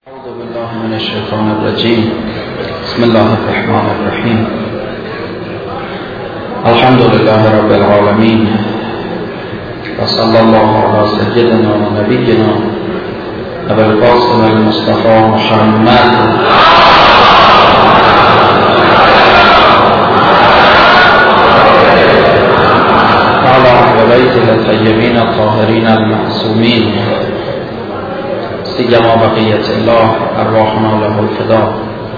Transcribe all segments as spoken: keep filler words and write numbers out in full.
أعوذ بالله من الشيطان الرجيم. بسم الله الرحمن الرحيم. الحمد لله رب العالمين، وصلى الله على سيدنا ونبينا أبي القاسم المصطفى محمد وعلى أهل بيته الطيبين الطاهرين المعصومين، سیما بقیت الله ارواحنا له الفدا.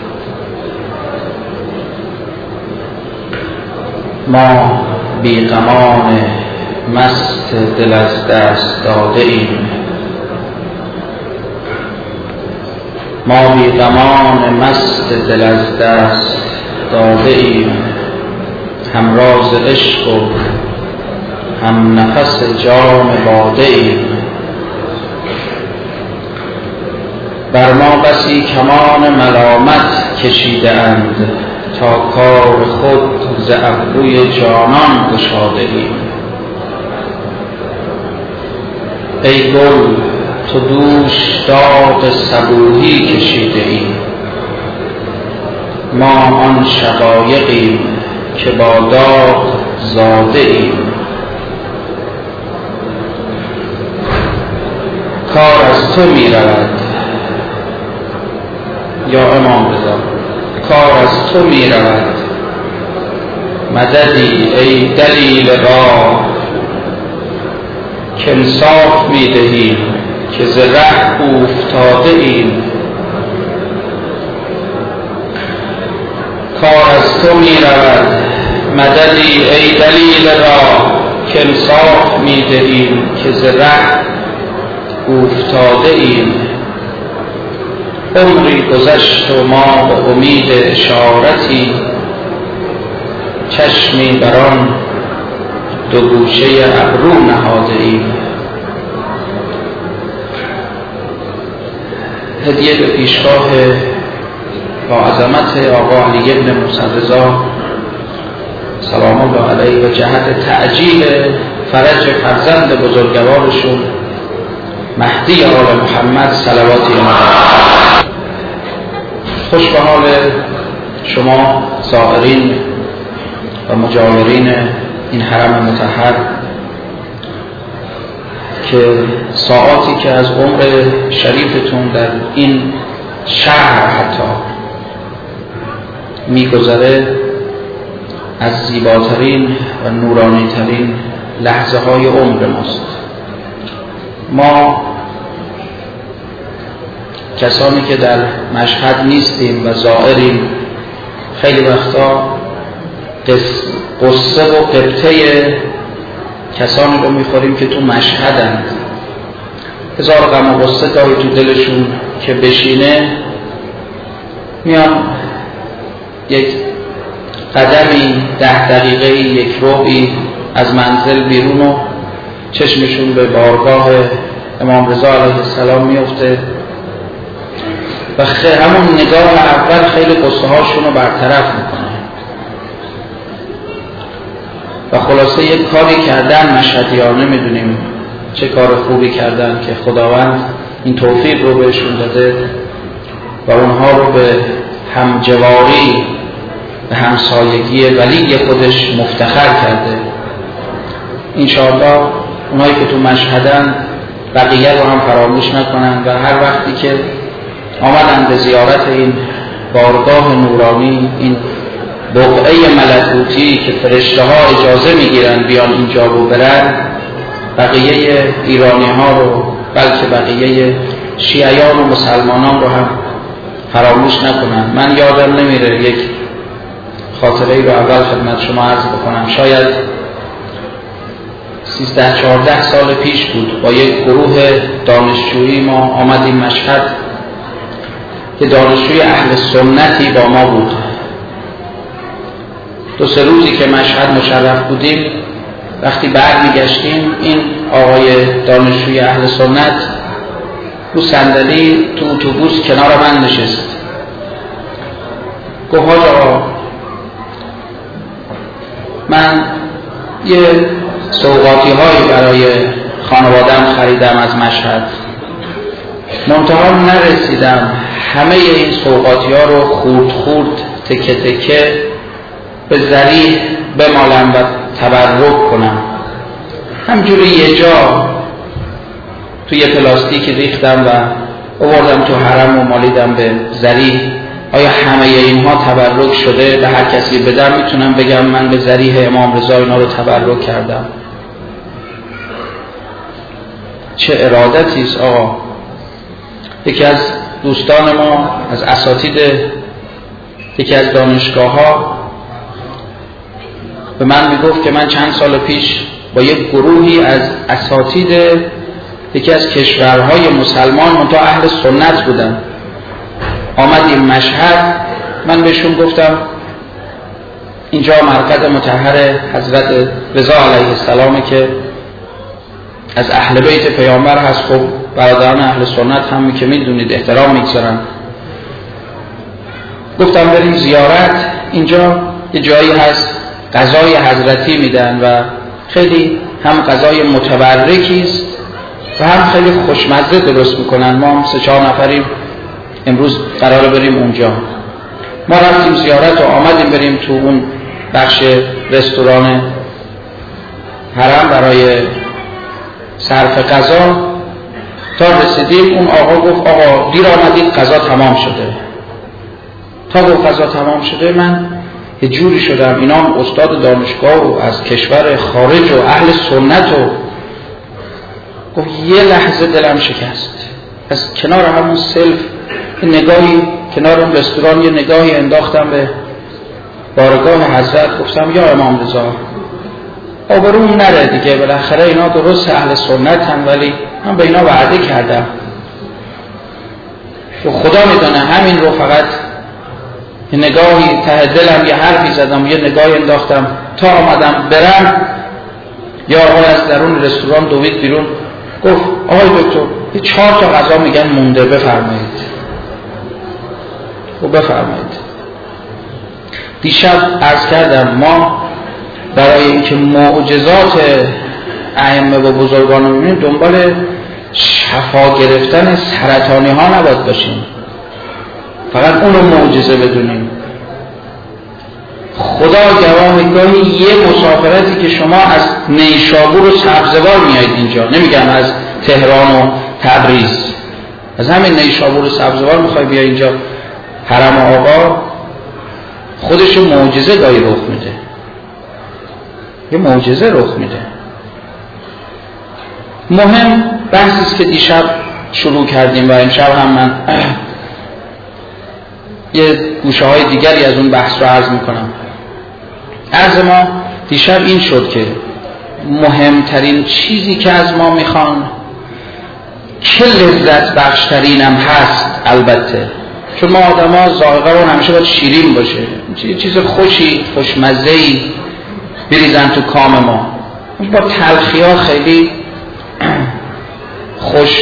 ما بیغمان مست دل از دست داده ایم، ما بیغمان مست دل از دست داده ایم، هم راز عشق و هم نفس جام باده ایم. بر ما بسی کمان ملامت کشیده اند، تا کار خود ز ابروی جانان گشاده ایم. ای گل تو دوش داغ صبوحی کشیده ایم، ما آن شقایقیم که با داغ زاده ایم. کار از تو می رود یا امام رضا، کار از تو می رود، مددی ای دلیل راه، که انصاف می دهیم که ز ره افتاده ایم. کار از تو می رود، مددی ای دلیل راه، که انصاف می دهیم که ز ره افتاده ایم. عمری گذشت و ما به امید اشارتی، چشمی بران دو گوشه ابرو نهاده ایم. هدیه به پیشگاه با عظمت آقا علی بن موسی رضا سلام الله علیه و جهت تعجیل فرج فرزند بزرگوارشون مهدی آل محمد صلواتی الله. خوش به حال شما زائرین و مجاورین این حرم مطهر که ساعاتی که از عمر شریفتون در این شهر حتی میگذره از زیباترین و نورانیترین لحظه های عمر ماست. ما کسانی که در مشهد نیستیم و زائریم خیلی وقتا قصه و قبطه کسانی رو میخوریم که تو مشهدند. هزار غم و قصه گاهی تو دلشون که بشینه میان یک قدمی ده دقیقه یک ربعی از منزل بیرون و چشمشون به بارگاه امام رضا علیه السلام میفته و همون نگاه اول خیلی قصه هاشون رو برطرف میکنه و خلاصه یک کاری کردن مشهدیانه میدونیم چه کار خوبی کردن که خداوند این توفیق رو بهشون داده و اونها رو به همجواری به همسایگی ولی خودش مفتخر کرده. انشاءالله اونایی که تو مشهدن بقیه رو هم فراموش نکنن و هر وقتی که آمدن به زیارت این بارگاه نورانی، این بقعه ملکوتی که فرشته ها اجازه میگیرن بیان اینجا رو برن، بقیه ایرانی ها رو بلکه بقیه شیعیان و مسلمانان رو هم فراموش نکنن. من یادم نمیره یک خاطره ای رو اول خدمت شما عرض بکنم. شاید سیزده چهارده سال پیش بود، با یک گروه دانشجویی ما آمدیم مشهد که دانشجوی اهل سنتی با ما بود. دو سه روزی که مشهد مشرف بودیم، وقتی برمیگشتیم این آقای دانشجوی اهل سنت رو صندلی تو اتوبوس کنار من نشست. گفت حاج آقا من یه سوغاتی هایی برای خانواده‌ام خریدم از مشهد، منتها نرسیدم همه این سوغاتی ها رو خورد خورد تکه تکه به ذریح بمالم و تبرک کنم. همجوری یه جا توی یه پلاستیک ریختم و آوردم تو حرم و مالیدم به ذریح. آیا همه اینها تبرک شده؟ به هر کسی بدم میتونم بگم من به ذریح امام رضا اینا رو تبرک کردم؟ چه ارادتی است آقا. یکی از دوستان ما از اساتید یکی از دانشگاه ها به من میگفت که من چند سال پیش با یک گروهی از اساتید یکی از کشورهای مسلمان منتها اهل سنت بودن آمدیم مشهد. من بهشون گفتم اینجا مرکز مطهر حضرت رضا علیه السلام که از اهل بیت پیامبر هست. خب برادران اهل سنت هم که میدونید احترام میگذارن. گفتم بریم زیارت، اینجا یه جایی هست غذای حضرتی میدن و خیلی هم غذای متبرکی است و هم خیلی خوشمزه درست میکنن. ما هم سه چهار نفریم امروز قراره بریم اونجا. ما رفتیم زیارت و آمدیم بریم تو اون بخش رستوران حرم برای صرف غذا. تا رسیدیم اون آقا گفت آقا دیر آمدید غذا تمام شده. تا گفت غذا تمام شده من یه جوری شدم اینا هم استاد دانشگاه و از کشور خارج و اهل سنت و گفت یه لحظه دلم شکست. از کنار همون سلف نگاهی کنار اون رستوران یه نگاهی انداختم به بارگاه حضرت. گفتم یا امام رضا آبروم نره دیگه، بالاخره اینا درست اهل سنت هم ولی من به اینا وعده کردم و خدا میدونه همین رو فقط یه نگاهی ته دلم یه حرفی زدم یه نگاهی انداختم. تا آمدم برم یا آقای از درون رستوران دوید بیرون گفت آقای دکتر یه چهار تا غذا میگن مونده بفرمایید. و بفرمایید. دیشب عرض کردم ما برای اینکه معجزات ائمه و بزرگان رو ببینیم دنبال شفا گرفتن سرطانی ها نباید باشیم، فقط اون رو معجزه بدونیم. خدا گواه گاهی یه مسافرتی که شما از نیشابور و سبزوار میایید اینجا، نمیگم از تهران و تبریز، از همین نیشابور و سبزوار میخوای بیای اینجا حرم آقا، خودش معجزه گاهی رخ میده، یه معجزه رخ میده. مهم بحثی است که دیشب شروع کردیم و امشب هم من یه گوشه های دیگری از اون بحث رو عرض میکنم. عرض ما دیشب این شد که مهمترین چیزی که از ما میخوان که لذت بخشترین هم هست، البته چون ما آدم ها ذائقه رو همیشه باید شیرین باشه، یه چیز خوشی خوشمزه‌ای بریزن تو کام ما. با تلخی ها خیلی خوش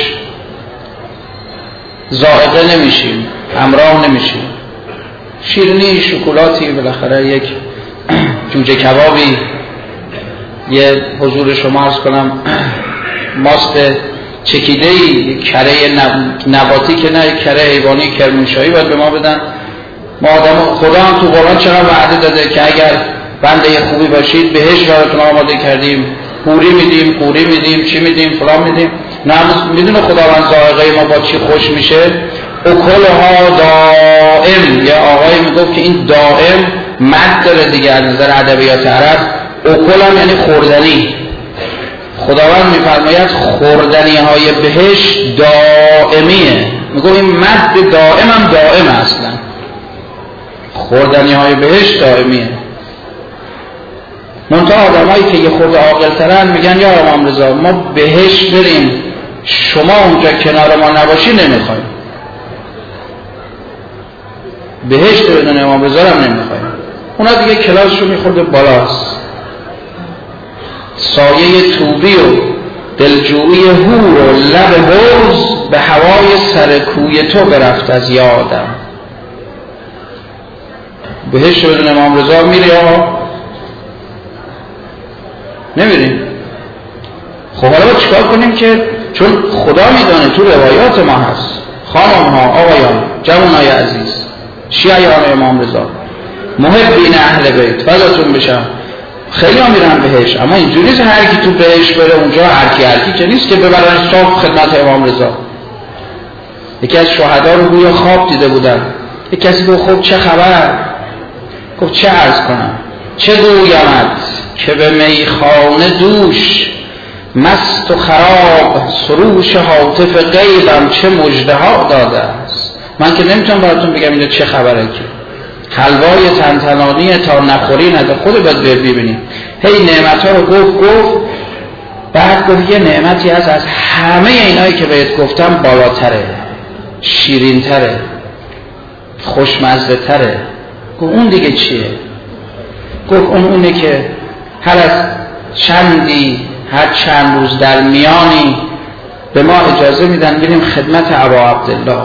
ذائقه نمیشیم، همراه نمیشیم. شیرینی، شکلاتی، بالاخره یک جوجه کبابی، یه حضور شما عرض کنم ماست چکیده‌ای، کره نباتی که نه کره حیوانی کرمانشاهی باید به ما بدن. ما آدم خدا هم تو قرآن چقدر وعده داده که اگر بنده خوبی باشید بهش براتون آماده کردیم، پوری میدیم، پوری میدیم، چی میدیم، فلان میدیم. نه میدونه خداوند ذائقه ما با چی خوش میشه. اکلها دائم. یه آقایی میگفت که این دائم مد داره دیگه از نظر ادبیات عرب. اکل هم یعنی خوردنی. خداوند میفرماید خوردنی های بهش دائمیه. میگه این مد دائم هم دائم اصلا، خوردنی های بهش دائمیه. منتها آدمایی که یه خورده عاقل‌ترن میگن یا امام رضا ما بهش بریم، شما اونجا کنار ما نباشی نمیخوایم. بهشت بدون امام رضا هم نمیخوایم. اونا دیگه کلاسشو میخورده بالاست. سایه توبی و دلجویی هور و لب حوض به هوای سر کوی تو برفت از یادم. بهشت بدون امام رضا میری یا نمیریم؟ خب حالا چیکار کنیم که چون خدا میدونه تو روایات ما هست. خانم ها، آقایان، جوانای عزیز، شیعیان امام رضا، محبین اهل بیت، فداتون بشم، خیلی ها میرن بهش، اما اینجوری نیست هر کی تو بهش بره اونجا هر کی هر کی که نیست که ببرن صاف خدمت امام رضا. یکی از شهدا رو گویا خواب دیده بودن، یک کسی گفت خب چه خبر؟ گفت چه عرض کنم، چه گویمت که به میخانه دوش مست و خراب سروش هاتف غیبم چه مژده ها داده است. من که نمیتونم براتون بگم اینجا چه خبره، که حلوای تنتنانی تا نخوری نده، خود باید ببینید. هی نعمت ها رو گفت گفت بعد گفت یه نعمتی هست از همه اینایی که بهت گفتم بالاتره، شیرین تره، خوشمزه تره. گفت اون دیگه چیه؟ گفت اون اونه که هر از چندی هر چند روز در میانی به ما اجازه میدن بریم خدمت ابا عبدالله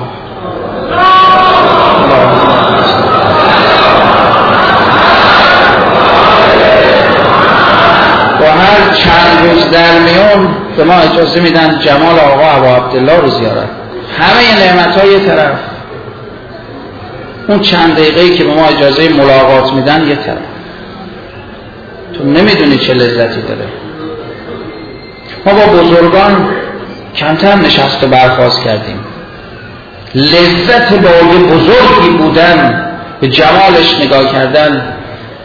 و هر چند روز در میان به ما اجازه میدن جمال آقا ابا عبدالله رو زیارت. همه نعمت های طرف، اون چند دقیقه‌ای که به ما اجازه ملاقات میدن یه طرف. تو نمیدونی چه لذتی داره. ما با بزرگان کمتر نشست و برخاست کردیم. لذت با یه بزرگی بودن، به جمالش نگاه کردن،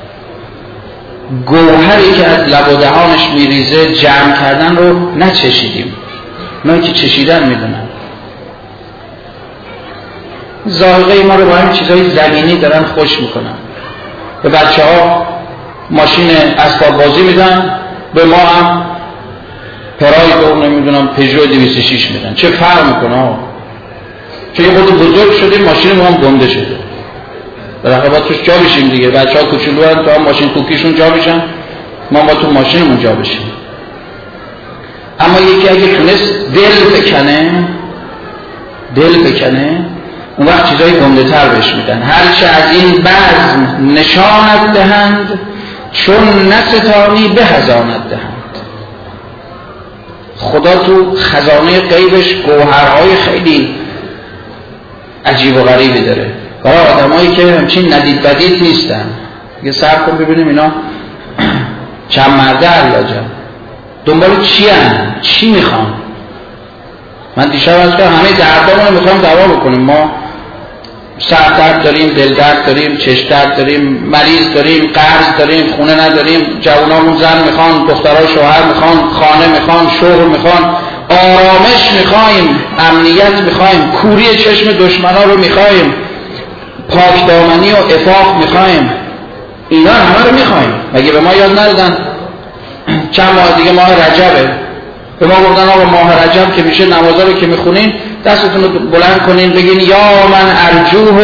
گوهری که از لب و دهانش میریزه جمع کردن رو نچشیدیم. من که چشیدن میدونم. ذائقه ما رو با این چیزای زمینی دارن خوش میکنن. به بچه ها ماشین اسباب بازی میدن، به ما هم پراید و نمیدونم پژو دویست و شش میدن. چه فرق میکنه؟ چون یه خود بزرگ شدیم، ماشین ما هم گنده شده، بالاخره باید توش جا بشیم دیگه. بچه ها کوچولو هستن، تو هم ماشین کوکیشون جا بشن، ما با تو ماشینمون جا بشیم. اما یکی اگه تونست دل بکنه دل بکنه اون وقت چیزای گنده تر بهش میدن. هرچه از این بزم نشانت دهند، چون نستانی به هزانت دهند. خدا تو خزانه غیبش گوهرهای خیلی عجیب و غریبی داره. برای آدمایی که همچین ندید بدید نیستن. یه سر کن ببینیم اینا چند مرده علاجم دنبال چی هم؟ چی میخوان؟ من دیشب از که همه دردامون رو میخوام دوا بکنیم. ما سر درد داریم، دل درد داریم، چشم درد داریم، مریض داریم، قرض داریم، خونه نداریم، جوانامون زن میخوان، دخترها شوهر میخوان، خانه میخوان، شغل میخوان، آرامش میخوایم، امنیت میخوایم، کوری چشم دشمنا رو میخوایم، پاک دامنی و عفاف میخوایم. اینا همه رو میخوایم. مگه به ما یاد ندادن چند ماه دیگه ماه رجبه؟ به ما گفتن آقا ماه رجب که میشه نمازا رو که میخونین دستتون رو بلند کنین بگین یا من ارجوه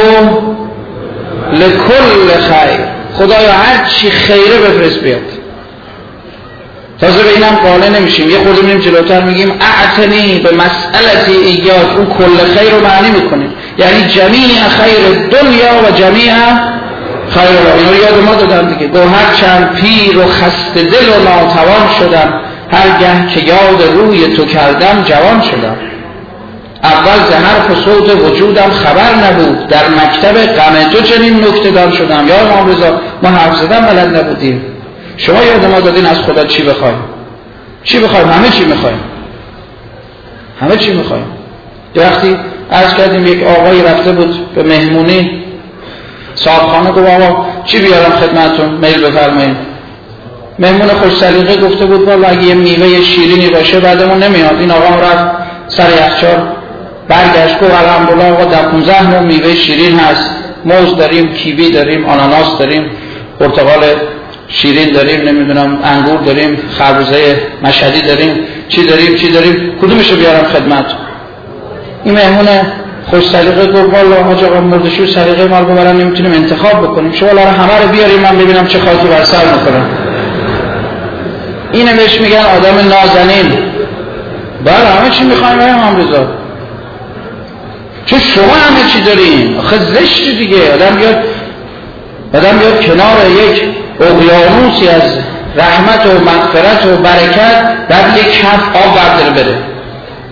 لکل خیر، خدایا هر چی خیره بفرست بیاد. تازه به اینم قانع نمیشیم، یه خورده میریم جلوتر میگیم اعتنی به مسئلتی ایجاد. اون کل خیر رو معنی میکنیم، یعنی جمیع خیر دنیا و جمیع خیر الله. اینو یاد ما دادم دیگه. گو هر چند پیر و خسته دل و ناتوان شدم، هرگه که یاد روی تو کردم جوان شدم. اول ز حرف و صوت وجودم خبر نبود، در مکتب غم تو چنین نکته دان شدم. یا امام رضا ما حرف زدن بلد نبودیم، شما یاد ما دادین از خدا چی بخوایم؟ چی بخوایم؟ همه چی میخوایم، همه چی میخوایم. یه وقتی عرض کردیم یک آقایی رفته بود به مهمونی، صاحبخانه گفت آقا چی بیارم خدمتتون، میل بفرمایید. مهمون خوش سلیقه گفته بود والا اگه یه میوه شیرینی باشه بعدمون نمیاد. این آقا رفت سر یخچال، برگشت گفت الحمدلله آقا در پانزده نوع میوه شیرین هست، موز داریم، کیوی داریم، آناناس داریم، پرتقال شیرین داریم، نمیدونم انگور داریم، خربوزه مشهدی داریم، چی داریم چی داریم، کدومشو بیارم خدمت؟ این مهمون خوش سلیقه گفت والا حاج آقا مردشور سلیقه ما رو ببرن نمیتونیم انتخاب بکنیم، شما الان همه رو بیاریم من ببینم چه خاکی بر سر میکنم. اینه بهش میگن آدم نازنین. بله همه چی میخوایم بریم امام رضا، چون شما همه چی داریم. آخه زشت دیگه آدم بیاد آدم بیاد کنار یک اقیانوسی از رحمت و مغفرت و برکت بعد یک کف آب برداره بره.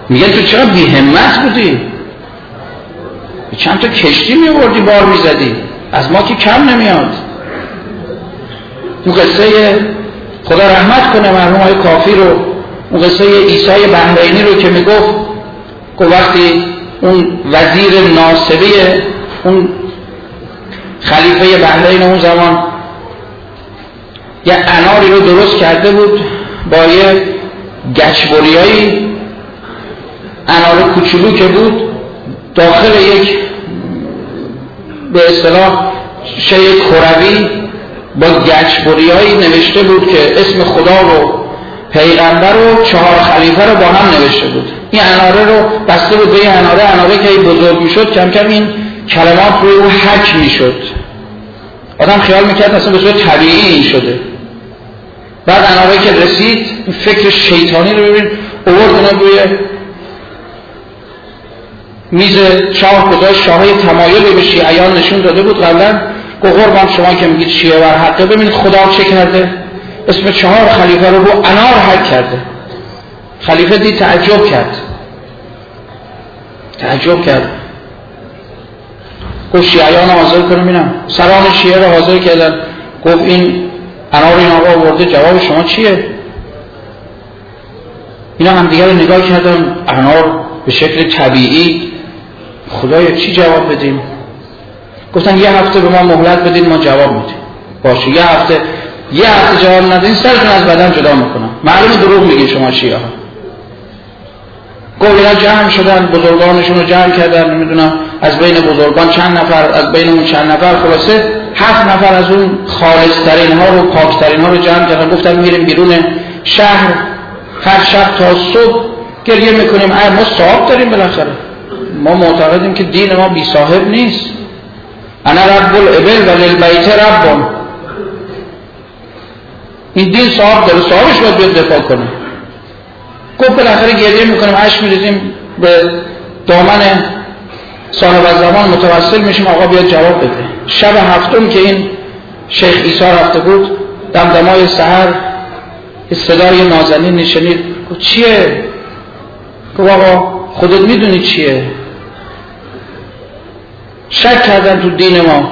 میگن تو چرا بی همت بودی؟ چند تا کشتی میوردی بار میزدی، از ما که کم نمیاد. اون قصه خدا رحمت کنه مرحوم های کافی رو، اون قصه عیسی بحرینی رو که میگفت که وقتی اون وزیر ناصبی اون خلیفه بحرین اون زمان یه اناری رو درست کرده بود با یه گچبریایی، انار کوچولو که بود داخل یک به اصطلاح شی کروی با گچبریایی نوشته بود که اسم خدا رو، پیغمبر رو، چهار خلیفه رو با هم نوشته بود. این اناره رو بسته بود به این اناره، اناره که بزرگ میشد کم کم این کلمات روی اون حک میشد. آدم خیال میکرد اصلا به صورت طبیعی این شده. بعد اناره که رسید فکر شیطانی رو ببین آورد روی میز شاه گذاشت، شاهی تمایلی به شیعیان نشون داده بود قبلا. گفت قربان شما که میگید شیعه بر حقه، ببینید خدا چه کرده، اسم چهار خلیفه رو رو انار حک کرده. خلیفه دید تعجب کرد تعجب کرد گفت شیعیان حاضر کنم ببینم. سران شیعه رو حاضر کردن، گفت این انار این آقا آورده، جواب شما چیه؟ اینا هم دیگر رو نگاه کردن، انار به شکل طبیعی، خدایا چی جواب بدیم؟ گفتن یه هفته به ما مهلت بدین ما جواب میدیم. باشه یه هفته یه هفته جواب ندین سرتون از بدن جدا میکنم. معلومه دروغ میگین شما شیعه ها. گفت اینا جمع شدن، بزرگانشون رو جمع کردن، نمیدونم از بین بزرگان چند نفر، از بین اون چند نفر خلاصه هفت نفر از اون خالص ترین ها رو، پاک ترین ها رو جمع کردن. گفتن میریم بیرون شهر هر شب تا صبح گریه میکنیم، ای ما صاحب داریم بالاخره، ما معتقدیم که دین ما بی صاحب نیست. انا رب الابل و للبیت رب، این دین صاحب داره، صاحبش باید بیاد دفاع کنه. گفت بالاخره گریه میکنیم، اشک میریزیم به دامن صاحب الزمان متوسل میشیم آقا بیاد جواب بده. شب هفتم که این شیخ عیسی رفته بود، دمدمای سحر صدای نازنین شنید. گفت چیه؟ گفت آقا خودت میدونی چیه؟ شک کردن تو دین ما.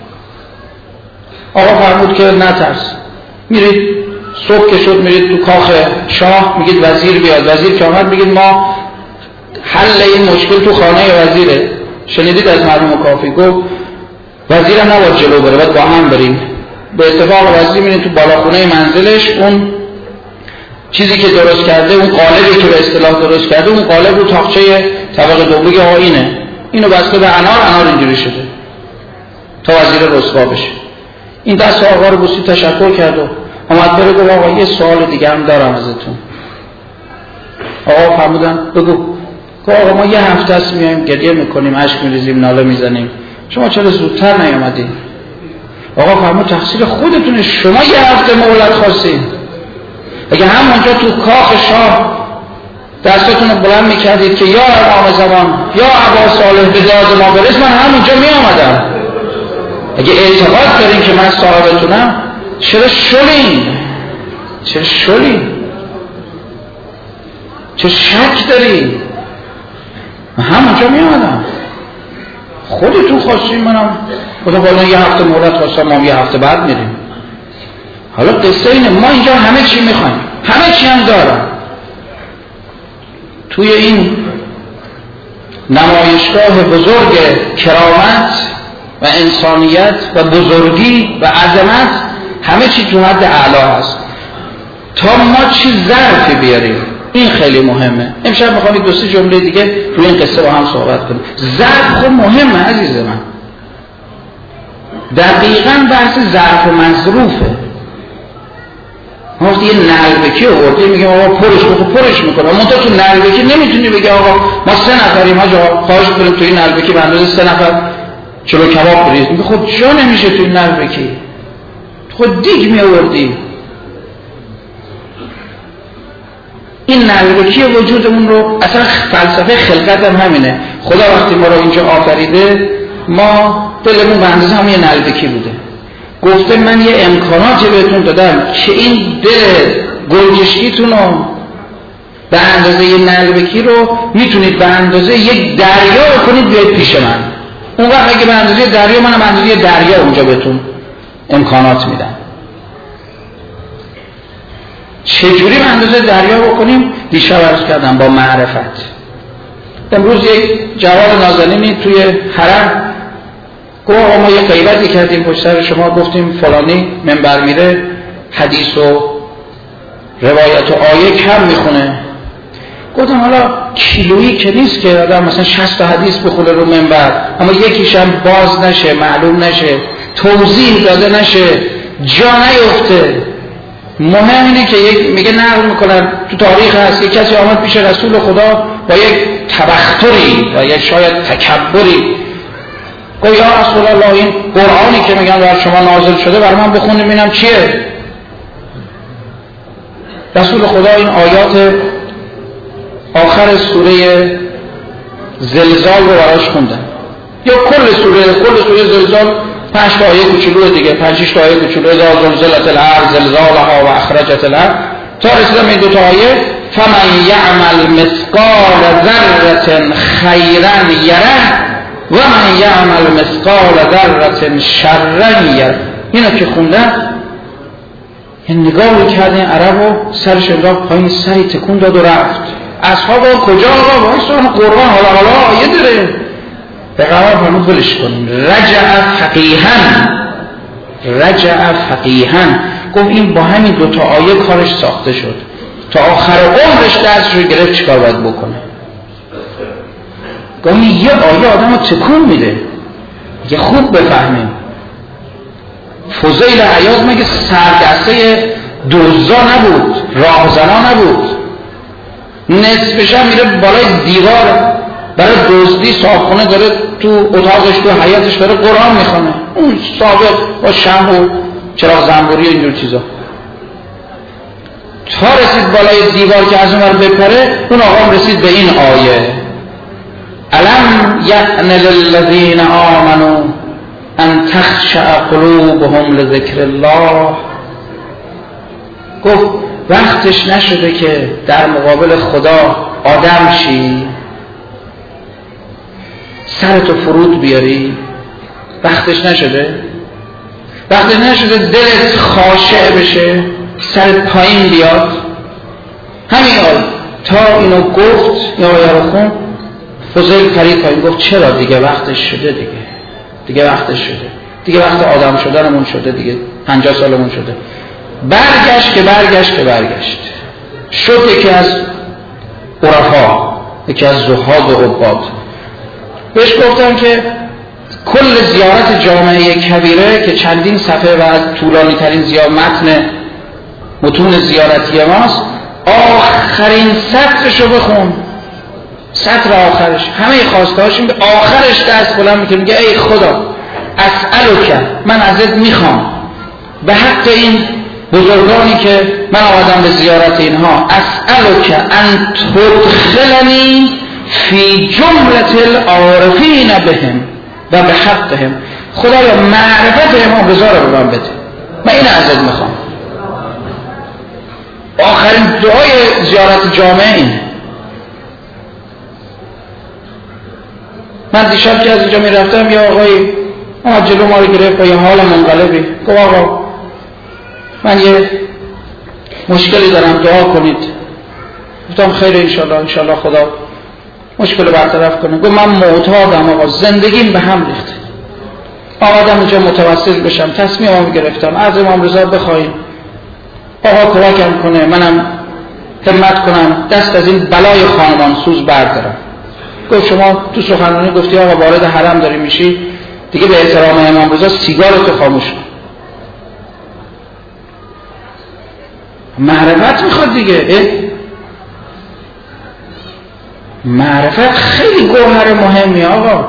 آقا فرمود که نترس، میرید صبح که شد میرید تو کاخ شاه، میگید وزیر بیاد. وزیر که آمد میگید ما حل این مشکل تو خانه وزیره. شنیدید از مرحوم کافی گفت وزیرم نباید جلو بره، باید با هم بریم. به اتفاق وزیر میرید تو بالاخونه منزلش، اون چیزی که درست کرده، اون قالبی که به اصطلاح درست کرده، اون قالب رو تاقچه طبقه دو بگه ها اینه، اینو بسته به انار، انار اینجوری شده تا وزیر رسوا بشه. این دست آقا رو بوسید تشکر کرد و اومد بره. گفت آقا یه سوال دیگه هم دارم ازتون. آقا فرمودن بگو. گفت آقا ما یه هفته است میایم گریه میکنیم، اشک میریزیم، ناله میزنیم، شما چرا زودتر نیامدین؟ آقا فرمود تقصیر خودتونه، شما یه هفته مهلت خواستین. اگه همونجا تو کاخ شاه دستتون رو بلند میکردید که یا امام زمان یا ابا صالح به داد ما برس، من همونجا میامدم. اگه اعتقاد دارین که من صاحبتونم، چرا شلین؟ چرا شلین؟ چرا شک داری؟ من همونجا میامدم. خودتون خواستین، منم خدا بالا یه هفته مهلت خواستم، ما یه هفته بعد میریم. حالا قصه اینه ما اینجا همه چی میخوایم، همه چی هم دارم. توی این نمایشگاه بزرگ کرامت و انسانیت و بزرگی و عظمت همه چی تو حد اعلا هست. تا ما چی ظرفی بیاریم، این خیلی مهمه. امشب میخوام یک دو سه جمله دیگه روی این قصه با هم صحبت کنیم. ظرف خب مهمه عزیز من. دقیقاً بحث ظرف و مظروفه. وقتی یه نلبکی آورده میگه آقا پرش کن، پرش میکنه. منتها تو نلبکی نمیتونی بگی آقا ما سه نفریم ها، خواهش کنیم تو این نلبکی به اندازه سه نفر چلو کباب بریز. میگه خب جا نمیشه تو این نلبکی، خود دیگ میآوردی. این نلبکی وجودمون رو اصلا فلسفه خلقت هم همینه. خدا وقتی ما رو اینجا آفریده، ما دلمون به اندازه هم یه نلبکی بوده. گفته من یه امکاناتی بهتون دادم که این دل گنجشکیتون رو به اندازه یه نعلبکی رو میتونید به اندازه یک دریا کنید بیاید پیش من. اون وقت اگه به اندازه دریا، منم به اندازه دریا اونجا بهتون امکانات میدم. چجوری به اندازه دریا بکنیم؟ دیشب عرض کردم با معرفت. امروز یک جواد نازنینی توی حرم گفت ما یه غیبتی کردیم پشت سر شما، گفتیم فلانی منبر میره حدیث و روایت و آیه کم میخونه. گفتم حالا کیلویی که نیست که آدم مثلا شصت تا حدیث بخونه رو منبر، اما یکیش هم باز نشه، معلوم نشه، توضیح داده نشه، جا نیفته. مهم اینه که یک میگه نقل میکنن تو تاریخ هست یک کسی آمد پیش رسول خدا با یک تبختری و یک شاید تکبری، گفت یا رسول الله این قرآنی که میگن بر شما نازل شده بر من بخونید ببینم چیه. رسول خدا این آیات آخر سوره زلزال رو براش خوندن، یا کل سوره کل سوره زلزال پنج تا آیه کوچولو دیگه، پنج شش تا آیه کوچولو، اذا زلزلت الارض زلزالها و اخرجت الارض، تا رسیدم این دو تا آیه فمن یعمل مثقال ذره خیرا یره و من یعمل مثقال ذره شرا یره. اینا که خوندن این نگاه کردن عربو، سرش انداخت پایین، سری تکون داد و رفت. اصحاب کجا آقا وایسون قربان حالا حالا آیه داره. به قرار فرمود ولش کنیم. رجع فقیها رجع فقیها گفت این با همین دو تا آیه کارش ساخته شد، تا آخر عمرش درسش رو گرفت چیکار باید بکنه. گفت یه آیه آدم رو تکون میده، یه خوب بفهمیم. فضیل عیاض مگه سردسته دزدا نبود، راهزنا نبود؟ نصفش هم میره بالای دیوار برای دزدی، صاحبخونه داره تو اتاقش تو حیاتش داره قرآن میخونه، اون سابق با شمع و چراغ زنبوری و اینجور چیزا. تا رسید بالای دیوار که از اون ور بپره، اون آقام رسید به این آیه الم یأن للذین آمنوا ان تخشع قلوبهم لذکر الله. گفت وقتش نشده که در مقابل خدا آدم شی، سرتو فرود بیاری؟ وقتش نشده؟ وقتش نشده دلت خاشع بشه، سرت پایین بیاد؟ همین آیه تا اینو گفت یا آیه رو خون، فضیل پرید پایین گفت چرا دیگه وقتش شده، دیگه دیگه وقتش شده، دیگه وقت آدم شدنمون شده، دیگه پنجاه سالمون شده. برگشت که برگشت که برگشت شد یکی از عرفا، یکی از زهاد و عباد. بهش گفتم که کل زیارت جامعه کبیره که چندین صفحه و از طولانی ترین زیارت متن متون زیارتی ماست، آخرین سطرشو بخون، سطر آخرش همه خواستهاشون به آخرش دست بلند میکنه، میگه ای خدا اسألک، من ازت میخوام به حق این بزرگانی که من آمدم به زیارت اینها، اسألک ان تدخلنی فی جملة العارفین بهم و به حقهم. خدایا معرفت امام رضا رو به من بده، من این ازت میخوام. آخرین دعای زیارت جامعه اینه. من دیشب که از اینجا میرفتم یه آقایی اومد جلو ما رو گرفت با یه حال منقلبی، گفت آقا من یه مشکلی دارم دعا کنید. گفتم خیر انشالله انشالله خدا مشکل برطرف کنه. گفت من معتادم آقا، زندگیم به هم ریخته، آمدم اینجا متوسل بشم، تصمیمم گرفتم از امام رضا بخوایم آقا کمکم کنه، منم همت کنم دست از این بلای خانمان سوز بردارم. گفت شما تو سخنرانی گفتی آقا وارد حرم داری میشی، دیگه به احترام امام رضا سیگارتو خاموش کن. معرفت میخواد دیگه. معرفت خیلی گوهر مهمی آقا.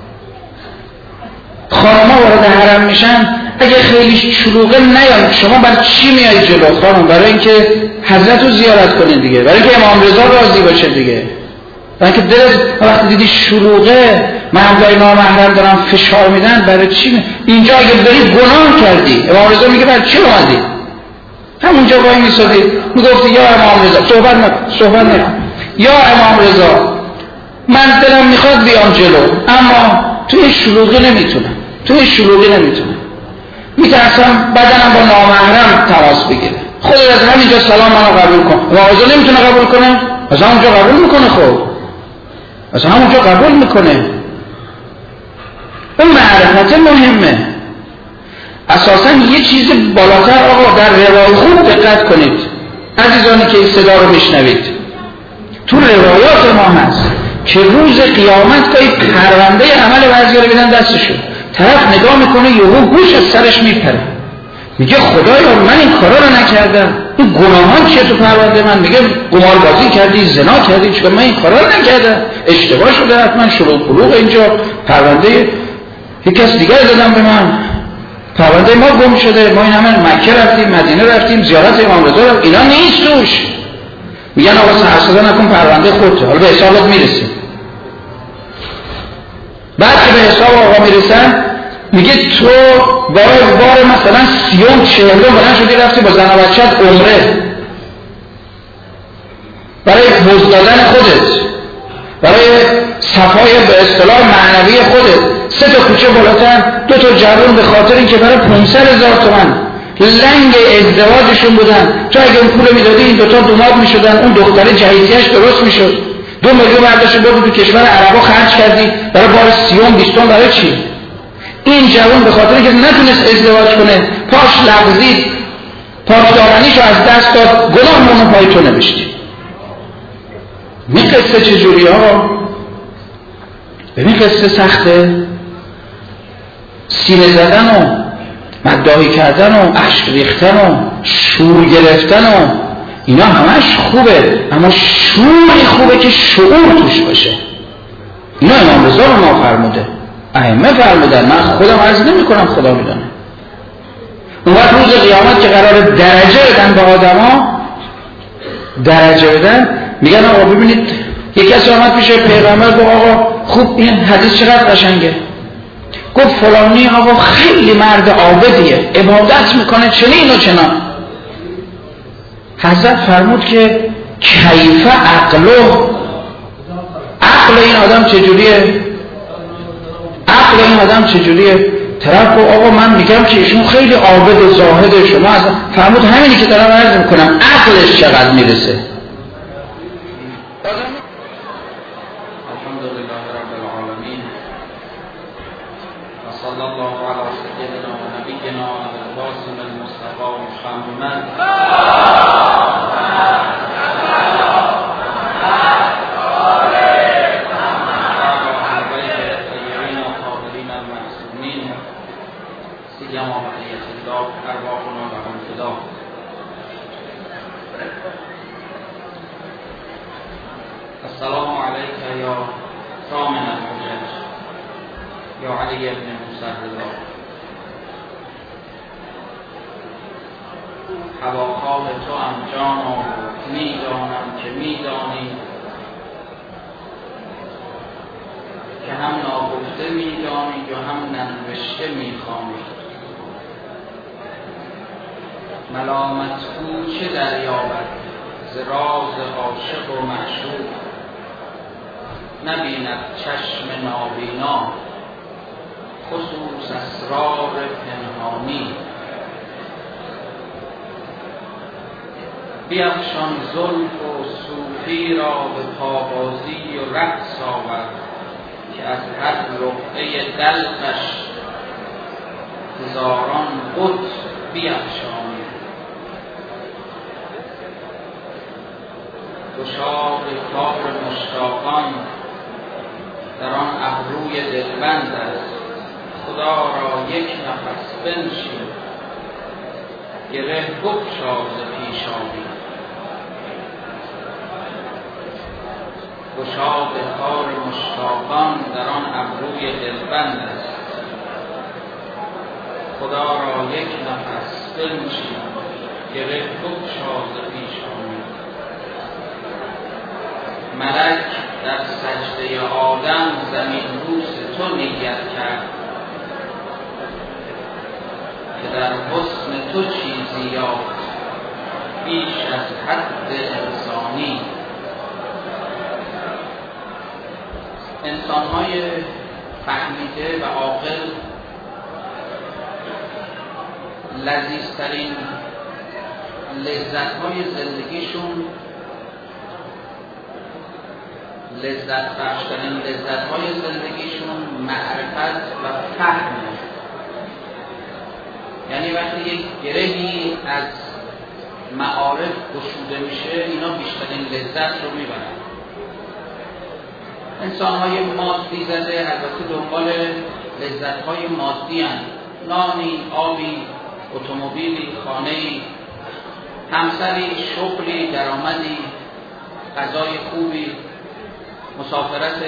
خانم‌ها وارد حرم میشن، اگه خیلی شلوغه نیان، شما برای چی میای جلو خانم؟ برای اینکه حضرت رو زیارت کنید دیگه، برای اینکه امام رضا راضی باشه دیگه، برای اینکه دلت وقتی دیدی شلوغه مردای نامحرم دارن فشار میدن، برای چی می... اینجا اگه بری گناه کردی. امام رضا میگه برای چی اومدی؟ همونجا وای میسادی میگفتی یا امام رضا، صحبت نکن صحبت نکن، یا امام رضا من دلم میخواد بیام جلو اما توی شلوغی نمیتونم، توی شلوغی نمیتونم، میترسم بدنم با نامحرم تماس بگیره، خودت از همینجا سلام منو قبول کن. واعظ نمیتونه قبول کنه؟ از همونجا قبول میکنه، خب از همونجا قبول میکنه. اون معرفت مهمه. اساساً یه چیز بالاتر آقا در روای خوب دقت کنید عزیزانی که این صدا رو میشنوید، تو روایات ما هست که روز قیامت گاهی پرونده عمل بعضیا رو بدن دستشون، طرف نگاه میکنه یهو گوش از سرش میپره، میگه خدایا من این کارا رو نکردم، این گناهان چیه تو پرونده من؟ میگه قمار بازی کردی، زنا کردی، چون من این کارا رو نکردم، اشتباه شده، حتما شروع بلوغ اینجا پرونده یک کس دیگر دادم به من، پرونده ما گم شده، ما این همه مکه رفتیم، مدینه رفتیم، زیارت امام رضا رفتیم، اینا نیست توش. میگن آقا سرسده نکن پرونده خودت، حالا به حسابت میرسیم. بعد که به حساب آقا میرسن میگه تو بار بار مثلا سیوم چهلم بلند شدی رفتی با زن و بچه‌ت عمره برای بوز دادن خودت، برای صفای به اصطلاح معنوی خودت، سه تا کوچه بالاتر دو تا جوان به خاطر اینکه برای پانصد هزار تومان لنگ ازدواجشون بودن، تو اگه اون پول میدادی این دوتا دوماد میشدن، اون دختره جهیزیه‌اش درست میشد، دو میلیون برداشت برد تو کشور عربا خرج کردی برای بار سیوم بیستم، برای چی؟ این جوان به خاطر اینکه نتونست ازدواج کنه پاش لغزید، پاسدارانیشو از دست داد، گناه مونو پای تو نوشتی. این قصه چجوری ها؟ ببین قصه سخته، سینه زدن و مداحی کردن و اشک ریختن و شور گرفتن و اینا همش خوبه، اما شوری خوبه که شعور توش باشه. اینا امام رضا رو ما فرموده، ائمه فرمودن، من خودم عرض نمی کنم، خدا میدونه. اون وقت روز قیامت که قرار درجه بدن به آدما، درجه بدن، میگن آقا ببینید یک کسی آمد پیش پیغمبر گفت آقا خوب این حدیث چقدر قشنگه، گفت فلانی آقا خیلی مرد عابدیه، عبادت میکنه چنین و چنان. حضرت فرمود که کیف عقله، عقل این آدم چجوریه؟ عقل این آدم چجوریه؟ طرف گفت آقا من میگم که ایشون خیلی عابد و زاهد، شما از فرمود همینی که دارم عرض میکنم، عقلش چقدر میرسه؟ الحمدلله رب العالمین و صلی الله علی سیدنا و نبینا القاسم المصطفى محمد السلام علیک یا ثامن الحجج یا علی ابن موسی رضا. هواخواه تو هم جانا، میدانم که میدانی که هم ناگفته میدانی و هم ننوشته میخوانی. ملامت کو چه دریابد ز راز عاشق و معشوق، نبیند چشم نابینا خصوص اسرار پنهانی. بیفشان زلف و صوفی را به پابازی و رقص آورد که از هر رقعه دلقش هزاران بت بیفشانی. گشاد کار مشتاقان در آن ابروی دلبند است، خدا را یک نفس بنشین گره بگشا ز پیشانی. گشاد کار مشتاقان در آن ابروی دلبند است، خدا را یک نفس بنشین گره بگشا ز پیشانی. ملک در سجده آدم زمین بوس تو نیت کرد که در حسن تو چیزی یافت بیش از حد انسانی. انسان‌های فهمیده و عاقل لذیذترین لذت‌های زندگیشون، لذت بخشترین لذت‌های زندگیشون معرفت و فهمه. یعنی وقتی یک گرهی از معارف گشوده میشه، اینا بیشترین لذت رو میبرن. انسان‌های مادی زده البته دنبال لذت‌های مادی هستند. نانی، آبی، اتومبیلی، خانه‌ای، همسری، شغلی، درآمدی، غذای خوبی، مسافرت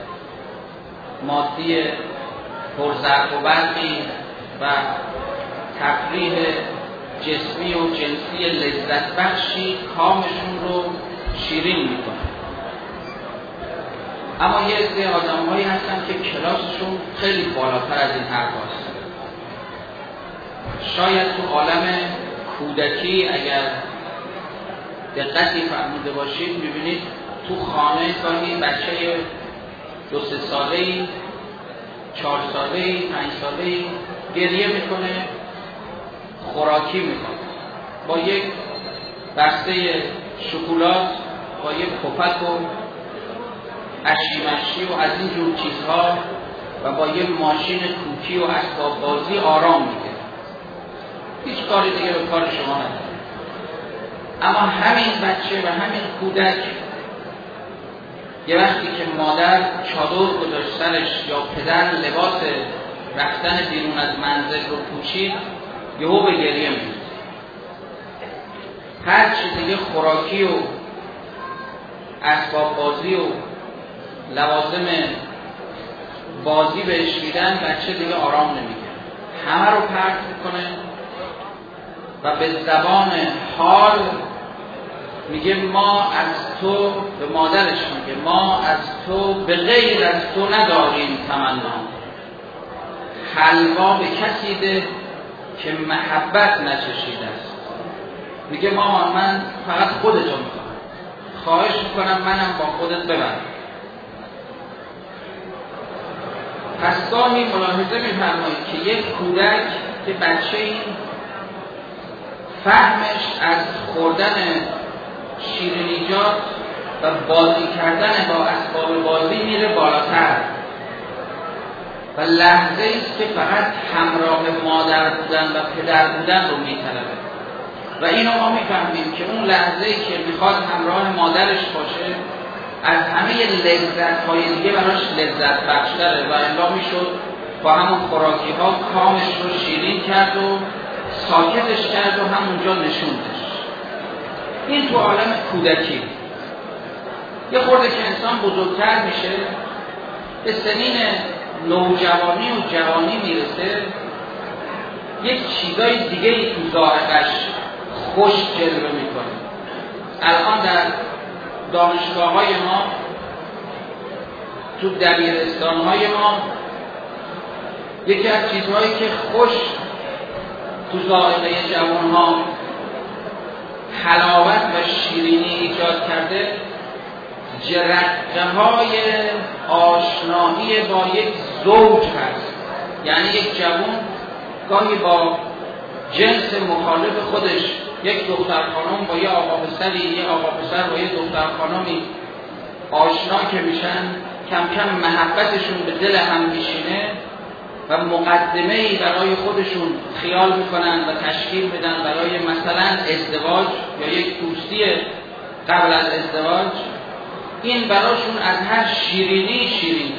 مادی پرزرق و برقی و تفریح جسمی و جنسی لذت بخشی کامشون رو شیرین میکنه. اما یه عده آدم‌هایی هستن که کلاسشون خیلی بالاتر از این حرف هست. شاید تو عالم کودکی اگر دقتی فرموده باشید میبینید تو خانه گاهی بچه دو سه ساله‌ای، چهار ساله‌ای، پنج ساله‌ای گریه میکنه، خوراکی میکنه، با یک بسته شکلات، با یک پفک و اشیمشی و از این جور چیزها و با یک ماشین کوکی و اسباب بازی آرام میده. هیچ کاری دیگه به کار شما نداره. اما همین بچه و همین کودک یه وقتی که مادر چادر گذاشت سرش یا پدر لباس رفتن بیرون از منزل رو پوشید، یهو به گریه میاد. هر چیز دیگه خوراکی و اسباب بازی و لوازم بازی بهش میدن، بچه دیگه آرام نمیگیره، همه رو پرت میکنه و به زبان حال میگه ما از تو، به مادرش میگه ما از تو به غیر از تو نداریم تمنا. حلوا به کسی ده که محبت نچشیده است. میگه مامان من فقط خودتو میخوام، خواهش میکنم منم با خودت ببر. پس گاهی ملاحظه میفرمایید که یک کودک که بچه این فهمش از خوردن شیرینیجات و بازی کردن با اسباب بازی میره بالاتر و لحظه ایست که فقط همراه مادر بودن و پدر بودن رو میطلبه و اینو ما میفهمیم که اون لحظه ای که میخواد همراه مادرش باشه از همه لذت های دیگه براش لذت بخشتره و الا میشد با همون خوراکی ها کامش رو شیرین کرد و ساکتش کرد و همونجا نشوندش. این تو عالم کودکی. یه خورده که انسان بزرگتر میشه، به سنین نوجوانی و جوانی میرسه، یک چیزای دیگه ای تو ذائقه‌اش خوش جلوه میکنه. الان در دانشگاه‌های ما، تو دبیرستان‌های ما، یکی از چیزهایی که خوش تو ذائقه جوان‌ها حلاوت و شیرینی ایجاد کرده، جرقه‌های آشنایی با یک زوج هست. یعنی یک جوان گاهی با جنس مخالف خودش، یک دختر خانم با یه آقا پسری، یه آقا پسر با یه دختر خانمی آشنا که میشن، کم کم محبتشون به دل هم میشینه و مقدمه‌ای برای خودشون خیال میکنن و تشکیل میدن برای مثلا ازدواج یا یک دوستی قبل از ازدواج. این براشون از هر شیرینی شیرین‌تر.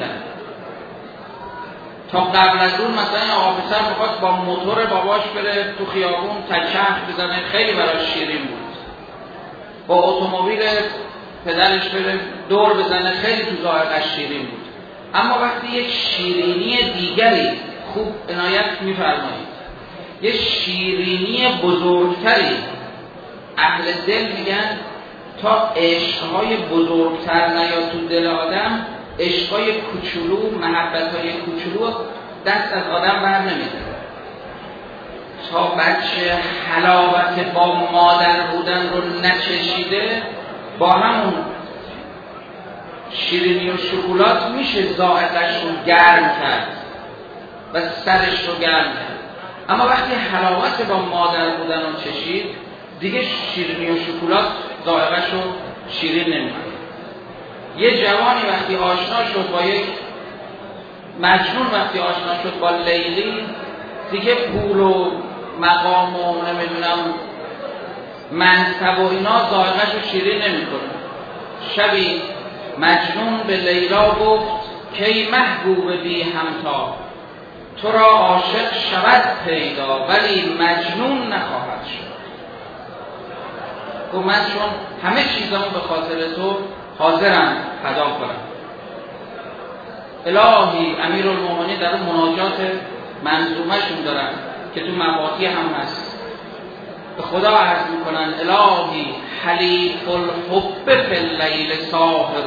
تا قبل از اون مثلا آقا پسر میخواد با موتور باباش بره تو خیابون تکرف بزنه، خیلی براش شیرین بود. با اتومبیل پدرش بره دور بزنه، خیلی تو ذائقه‌اش شیرین بود. اما وقتی یک شیرینی دیگری، خوب عنایت می‌فرمایید، یک شیرینی بزرگتری، اهل دل میگن تا عشق‌های بزرگتر نیاد تو دل آدم، عشق‌های کوچولو، محبت‌های کوچولو دست از آدم بر نمی‌داره. تا بچه حلاوت با مادر بودن رو نچشیده، با همون شیرینی و شکلات میشه ذائقه‌اش رو گرم کرد و سرش رو گرم کرد. اما وقتی حلاوت با مادر بودن رو چشید، دیگه شیرینی و شکلات ذائقه‌اش رو شیرین نمیکنه. یه جوانی وقتی آشنا شد با یک مجنون، وقتی آشنا شد با لیلی، دیگه پول و مقام و نمیدونم منصب و اینا ذائقه‌اش رو شیرین نمیکنه. شبی مجنون به لیلا گفت کی محبوب بی همتا، تو را عاشق شود پیدا ولی مجنون نخواهد شد. گفت من چون همه چیزمو به خاطر تو حاضرم فدا کنم. الهی امیرالمومنین در اون مناجات منظومه‌شون دارن که تو مواقعی هم هست، به خدا عرض میکنن الهی حلیف الحب فی اللیل ساهر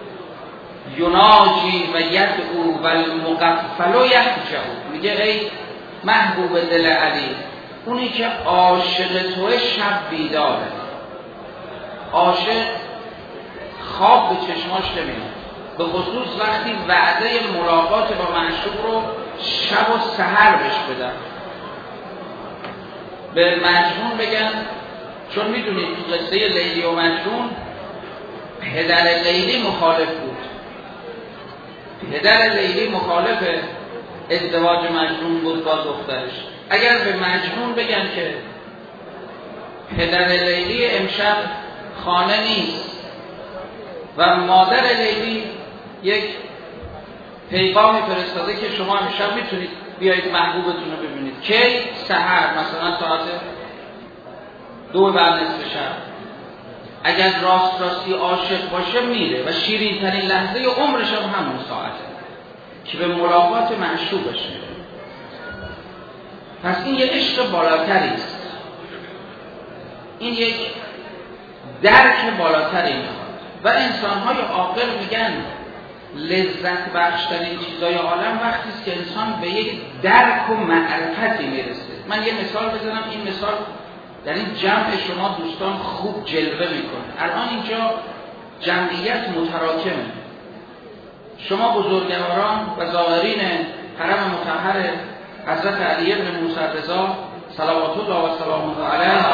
یناجی و یدعو و المغفل یهجع. میگه ای محبوب دل علی، اونی که عاشق توه شب بیداره. عاشق خواب به چشماش نمیاد، به خصوص وقتی وعده ملاقات با معشوق رو شب و سحر بهش بدن. به مجنون بگن، چون میدونید تو قصه لیلی و مجنون پدر لیلی مخالف بود. پدر لیلی مخالف ازدواج مجنون بود با دخترش. اگر به مجنون بگن که پدر لیلی امشب خانه نیست و مادر لیلی یک پیغامی فرستاده که شما امشب میتونید بیایید محبوبتون رو ببینید، کی؟ سحر، مثلا ساعت دو بعد نصف شب. اگر راست راستی عاشق باشه میره و شیرین ترین لحظه عمرش هم همون ساعته که به ملاقات معشوقش میره. پس این یک عشق بالاتری است، این یک درک بالاتری میخواد و انسان‌های عاقل میگن لذت بخشترین چیزای عالم وقتی است که انسان به یک درک و معرفتی میرسه. من یه مثال بزنم، این مثال در این جمع شما دوستان خوب جلوه میکنه. الان اینجا جمعیت متراکمه، شما بزرگواران و زائرین حرم مطهر حضرت علی بن موسی رضا صلوات الله و سلامه علیه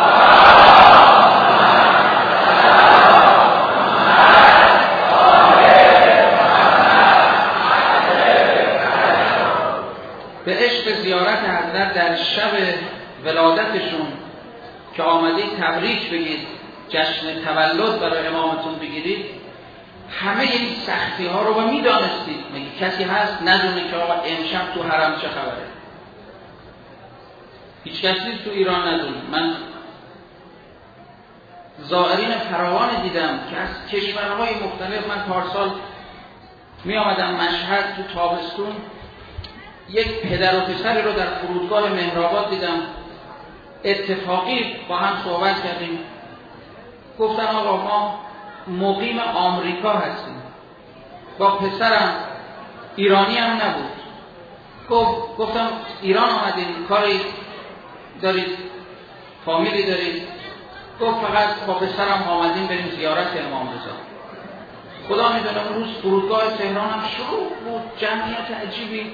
به عشق زیارت حضرت در شب ولادتشون که آمدید تبریک بگید، جشن تولد برای امامتون بگیرید، همه این سختی ها رو با میدانستید. میگه کسی هست ندونه که آقا امشب تو حرم چه خبره؟ هیچ کسی تو ایران ندونه. من زائرین فراوان دیدم که از کشورهای مختلف، من پارسال می آمدم مشهد تو تابستون، یک پدر و پسری رو در فرودگاه مهرآباد دیدم، اتفاقی با هم صحبت کردیم. گفتم آقا ما مقیم آمریکا هستیم، با پسرم ایرانی هم نبود. گفت گفتم ایران آمدین، کاری دارید، فامیلی دارید؟ گفت فقط با پسرم آمدیم بریم زیارت امام رضا. خدا میدونه اون روز فرودگاه تهران هم شروع بود، جمعیت عجیبی.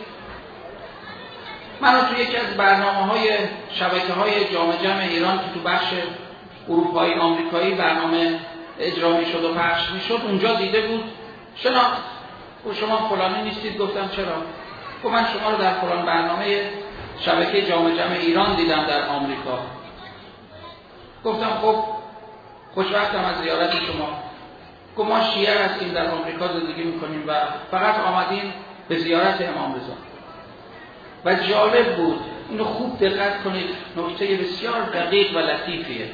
من تو یکی از برنامه‌های شبکه‌های جامع جمع ایران که تو بخش اروپایی آمریکایی برنامه اجرا می‌شد و پخش می‌شد اونجا دیده بود، شناخت. و شما فلانی نیستید؟ گفتم چرا؟ گفت من شما رو در فلان برنامه شبکه جامع جمع ایران دیدم در آمریکا. گفتم خب خوشوقتم از زیارت شما. گفت ما شیعه هستیم، در آمریکا زندگی می‌کنیم و فقط آمدیم به زیارت امام رضا. و جالب بود، اینو خوب دقت کنید، نکته بسیار دقیق و لطیفیه.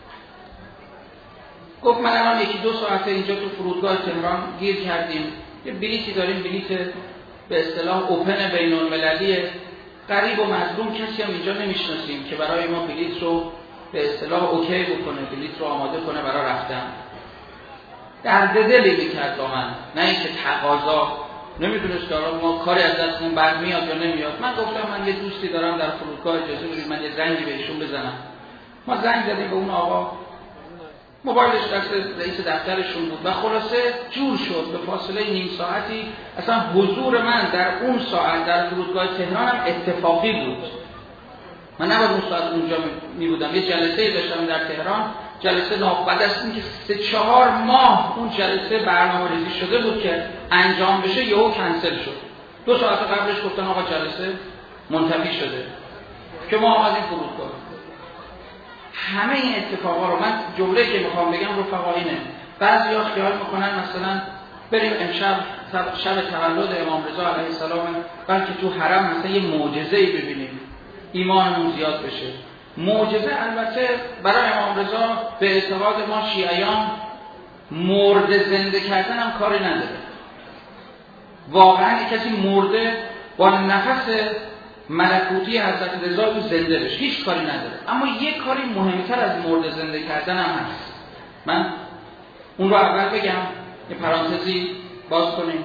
گفت من الان یکی دو ساعته اینجا تو فرودگاه تهران گیر کردیم، یه بلیتی داریم، بلیت به اصطلاح اوپن بین المللیه، غریب و مظلوم کسی هم اینجا نمیشناسیم که برای ما بلیت رو به اصطلاح اوکی بکنه، بلیت رو آماده کنه برای رفتن. درد دلی میکرد با من، نه اینکه تقاضا نمیدونست که ما کاری از دستمون برمیاد یا نمیاد. من گفتم من یه دوستی دارم در فرودگاه، اجازه بدید من یه زنگی بهشون بزنم. ما زنگ زدیم به اون آقا، موبایلش دست رئیس دفترشون بود و خلاصه جور شد. به فاصله نیم ساعتی اصلا حضور من در اون ساعت در فرودگاه تهران هم اتفاقی بود. من نباید اون ساعت اونجا می بودم. یه جلسه داشتم در تهران، جلسه ناب بعد از اینکه سه چهار ماه اون جلسه برنامه‌ریزی شده بود که انجام بشه یهو کنسل شد. دو ساعت قبلش گفتن آقا جلسه منتفی شده که ما آمدیم فرودگاه. همه این اتفاقا رو من جمله که میخوام بگم رفقا اینه. بعضیا خیال میکنن مثلا بریم امشب شب تولد امام رضا علیه السلام بلکه تو حرم مثلا یه معجزه‌ای ببینیم ایمانمون زیاد بشه. معجزه البته برای امام رضا به اعتقاد ما شیعیان مرده زنده کردن هم کاری نداره. واقعا کسی مرده با نفس ملکوتی حضرت رضا تو زنده بشه هیچ کاری نداره. اما یک کاری مهمتر از مرده زنده کردن هم هست. من اون رو اول بگم، یه پرانتزی باز کنیم.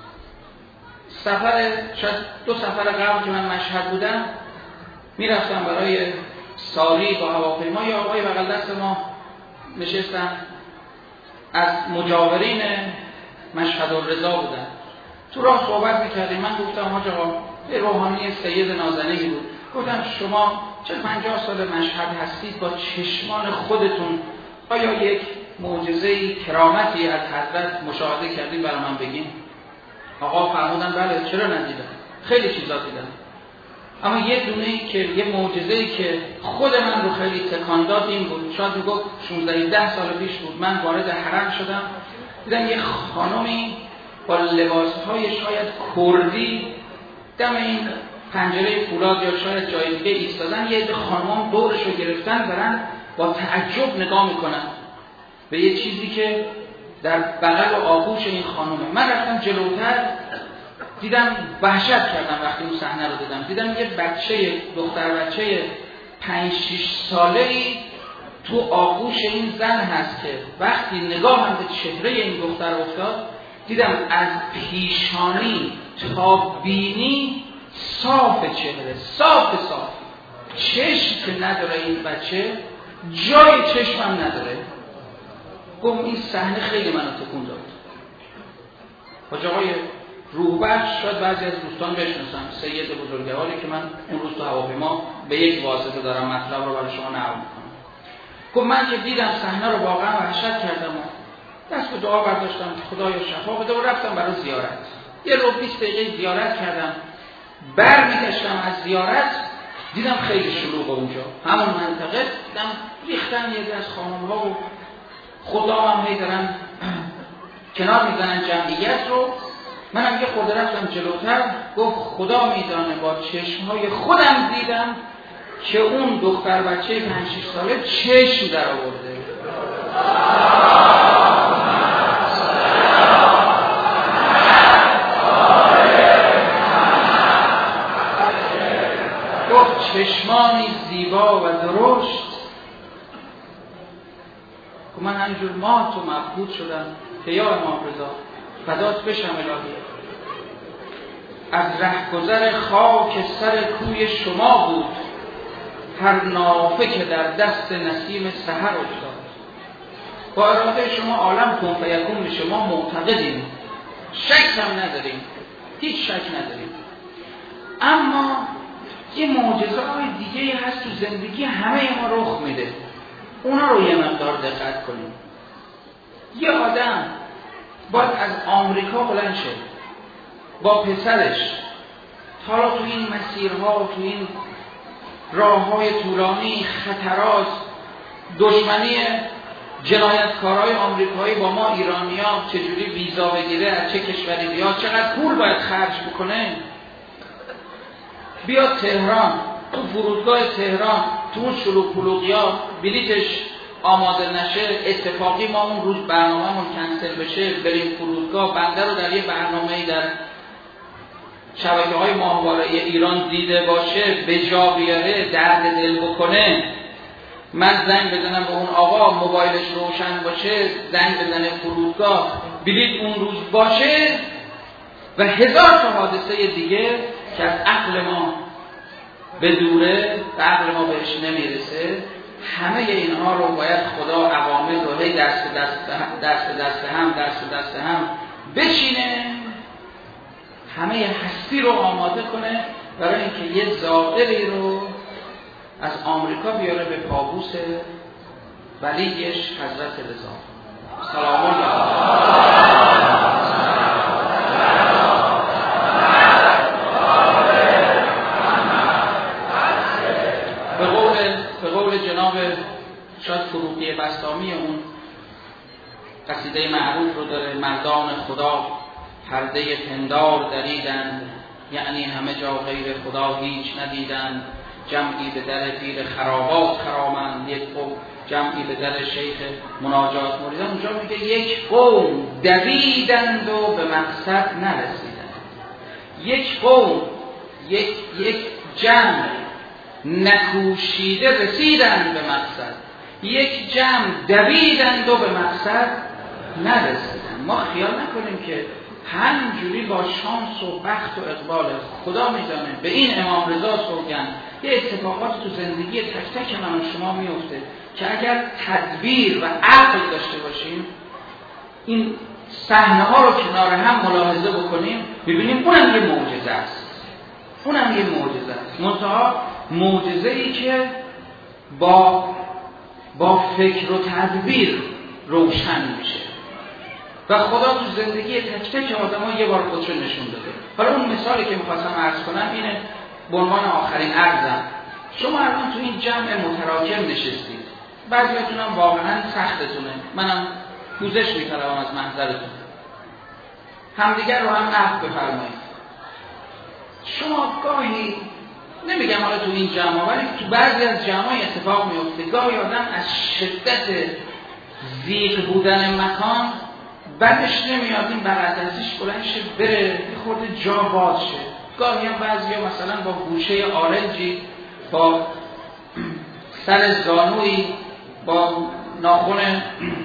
سفر شاید دو سفر قبل که من مشهد بودم میرفتم برای ساری با هواپیما، یا آقای بغل دست ما نشستم از مجاورین مشهد الرضا بودن. تو راه صحبت میکردیم. من گفتم حاج آقا، یه روحانی سید نازنینی بود، گفتم شما چه پنجاه سال مشهد هستید، با چشمان خودتون آیا یک معجزه‌ای کرامتی از حضرت مشاهده کردید برای من بگین؟ آقا فرمودن بله چرا ندیدم، خیلی چیزا دیدم، اما یه دونه‌ای که یه معجزه‌ای که خود من رو خیلی تکان داد این بود. شاید میگفت شانزده هجده سال پیش بود. من وارد حرم شدم، دیدم یه خانمی با لباس‌های شاید کردی دم این پنجره فولاد یا شاید جای دیگه ایستادن. یه عده خانم‌ها دورش رو گرفتن دارن با تعجب نگاه میکنن به یه چیزی که در بغل و آغوش این خانومه. من رفتم جلوتر، دیدم وحشت کردم وقتی اون صحنه رو دیدم. دیدم یه بچه دختر بچه پنج شش ساله‌ای تو آغوش این زن هست که وقتی نگاهم به چهره این دختر افتاد دیدم از پیشانی تا بینی صاف چهره، صاف صاف، چشم که نداره این بچه، جای چشمم نداره. گم این صحنه خیلی منو تکون داد. حاج آقای روحبخش شاید بعضی از دوستان بشناسن، سید بزرگواری که من اون روز تو هواپیما به یک واسطه دارم مطلب رو برای شما نقل میکنم. گفت من که دیدم صحنه رو واقعا وحشت کردم و دست به دعا برداشتم که خدایا شفا بده و رفتم برای زیارت. یه رو بیست دقیقه زیارت کردم. برمیگشتم از زیارت دیدم خیلی شلوغه اونجا، همون منطقه دیدم ریختن یه از خانم‌ها و خدا هم هی دارن کنار میزنن جمعیت رو. منم یه خورده رفتم جلوتر، گفت خدا میدانه با چشمهای خودم دیدم که اون دختر بچه پنج شش ساله چشم در آورده. گفت چشمانی زیبا و درشت. که من همینجور مات و مبهوت شدم که یا امام رضا فدات بشم الهی، از رهگذر خاک سر کوی شما بود هر نافه که در دست نسیم سحر افتاد. با اراده شما عالم کن فیکون میشه، ما معتقدیم، شک هم نداریم، هیچ شک نداریم. اما یه معجزه های دیگه هست تو زندگی همه ما رخ میده، اونا رو یه مقدار دقت کنیم. یه آدم باید از آمریکا بلند شه با پسرش تا تو این مسیرها، تو این راههای طولانی، خطرات، دشمنی جنایتکارهای آمریکایی با ما ایرانی‌ها چجوری ویزا بگیره، از چه کشوری بیاد، چقدر پول باید خرج بکنه، بیاد تهران، تو فرودگاه تهران تو اون شلوغ پلوغیا بلیتش آماده نشه، اتفاقی ما اون روز برنامه‌مون کنسل بشه، بریم فرودگاه، بنده رو در یه برنامه‌ای در شبکه‌های ماهواره ایران دیده باشه، به جا بیاره، درد دل بکنه، من زنگ بزنم به اون آقا موبایلش روشن باشه، زنگ بزنه فرودگاه، بلیت اون روز باشه، و هزار تا حادثه دیگه که از عقل ما به دوره و عقل ما بهش نمیرسه. همه اینها رو باید خدا عوامل رو هی دست دست دست دست هم دست دست هم بچینه، همه هستی رو آماده کنه برای اینکه یه زائری رو از آمریکا بیاره به پابوس ولیش حضرت رضا سلام الله. به قول به قول جناب شاید فروغی بسطامی اون قصیده معروف رو داره، مردان خدا پرده پندار دریدند، یعنی همه جا غیر خدا هیچ ندیدند، جمعی به در پیر خرابات خرامند، یک قوم جمعی به در شیخ مناجات مریدند. اونجا میگه یک قوم دویدند و به مقصد نرسیدند. یک قوم یک یک جمع نکوشیده رسیدند به مقصد، یک جمع دویدند و به مقصد نرسیدند. ما خیال نکنیم که همینجوری با شانس و بخت و اقبال خدا میدانه. به این امام رضا سوگند یه اتفاقات تو زندگی تک تک من و شما میفته که اگر تدبیر و عقل داشته باشیم این صحنه ها رو کنار هم ملاحظه بکنیم ببینیم اونم یه معجزه است. اونم یه معجزه است، منتها معجزه ای که با با فکر و تدبیر روشن میشه و خدا تو زندگی تک تک آدم‌ها یه بار خودشو نشون داده. حالا اون مثالی که می‌خواستم عرض کنم اینه، به عنوان آخرین عرضم. شما الان تو این جمع متراکم نشستید، بعضیاتون هم واقعا سختتونه، منم پوزش می‌طلبم از محضرتون، همدیگر رو هم نقد بفرمایید. شما گاهی، نمیگم حالا تو این جمع، ولی تو بعضی از جمع‌های اتفاق میفته، گاهی آدم از شدت ضیق بودن مکان بعدش نمیاد این بغل دستش بلند شه بره یه خورده جا باز شه. گاهی هم بعضیا مثلا با گوشه آرنجی، با سر زانویی، با ناخن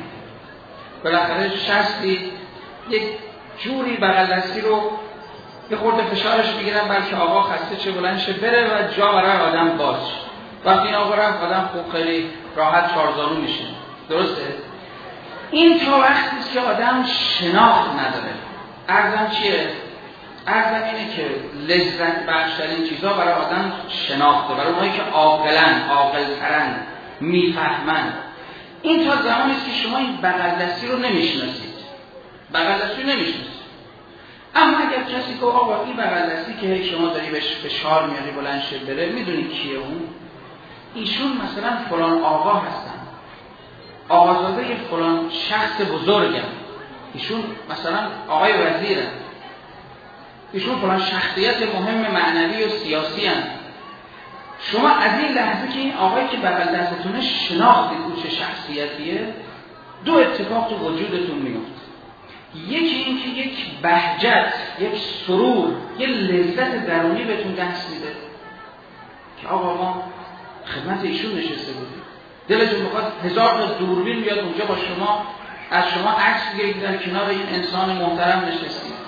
بالاخره شستی یک جوری بغل دستی رو یه خورده فشارش میگیرن بلکه آقا خسته چه بلند شه بره و جا برای آدم باز. وقتی این آقا رفت آدم خوب خیلی راحت چارزانو میشه. درسته؟ این تا وقتی است که آدم شناخت نداره. عرضم چیه؟ عرضم اینه که لذت بخشترین چیزا برای آدم شناخته، برای اونایی که عاقلن، عاقل‌ترن، میفهمن. این تا زمانی است که شما این بغل دستی رو نمیشناسید. بغل دستی رو نمیشناسید. اما اگر کسی که آقا این بغل دستی که شما داری بهش فشار میاری بلند شه بره، میدونید کیه اون؟ ایشون مثلا فلان آقا هستن، آقازاده فلان شخص بزرگم، ایشون مثلا آقای وزیرن، ایشون فلان شخصیت مهم معنوی و سیاسی هستن. شما از این لحظه که این آقایی که بغل دستتونه شناختید او چه شخصیتیه، دو اتفاق تو وجودتون میفته. یکی این که یک بهجت، یک سرور، یک لذت درونی بهتون دست میده که آقا ما خدمت ایشون نشسته بودیم، دلتون میخواد هزار تا دوربین بیاد اونجا با شما، از شما عکس بگیرید در کنار این انسان محترم نشستید.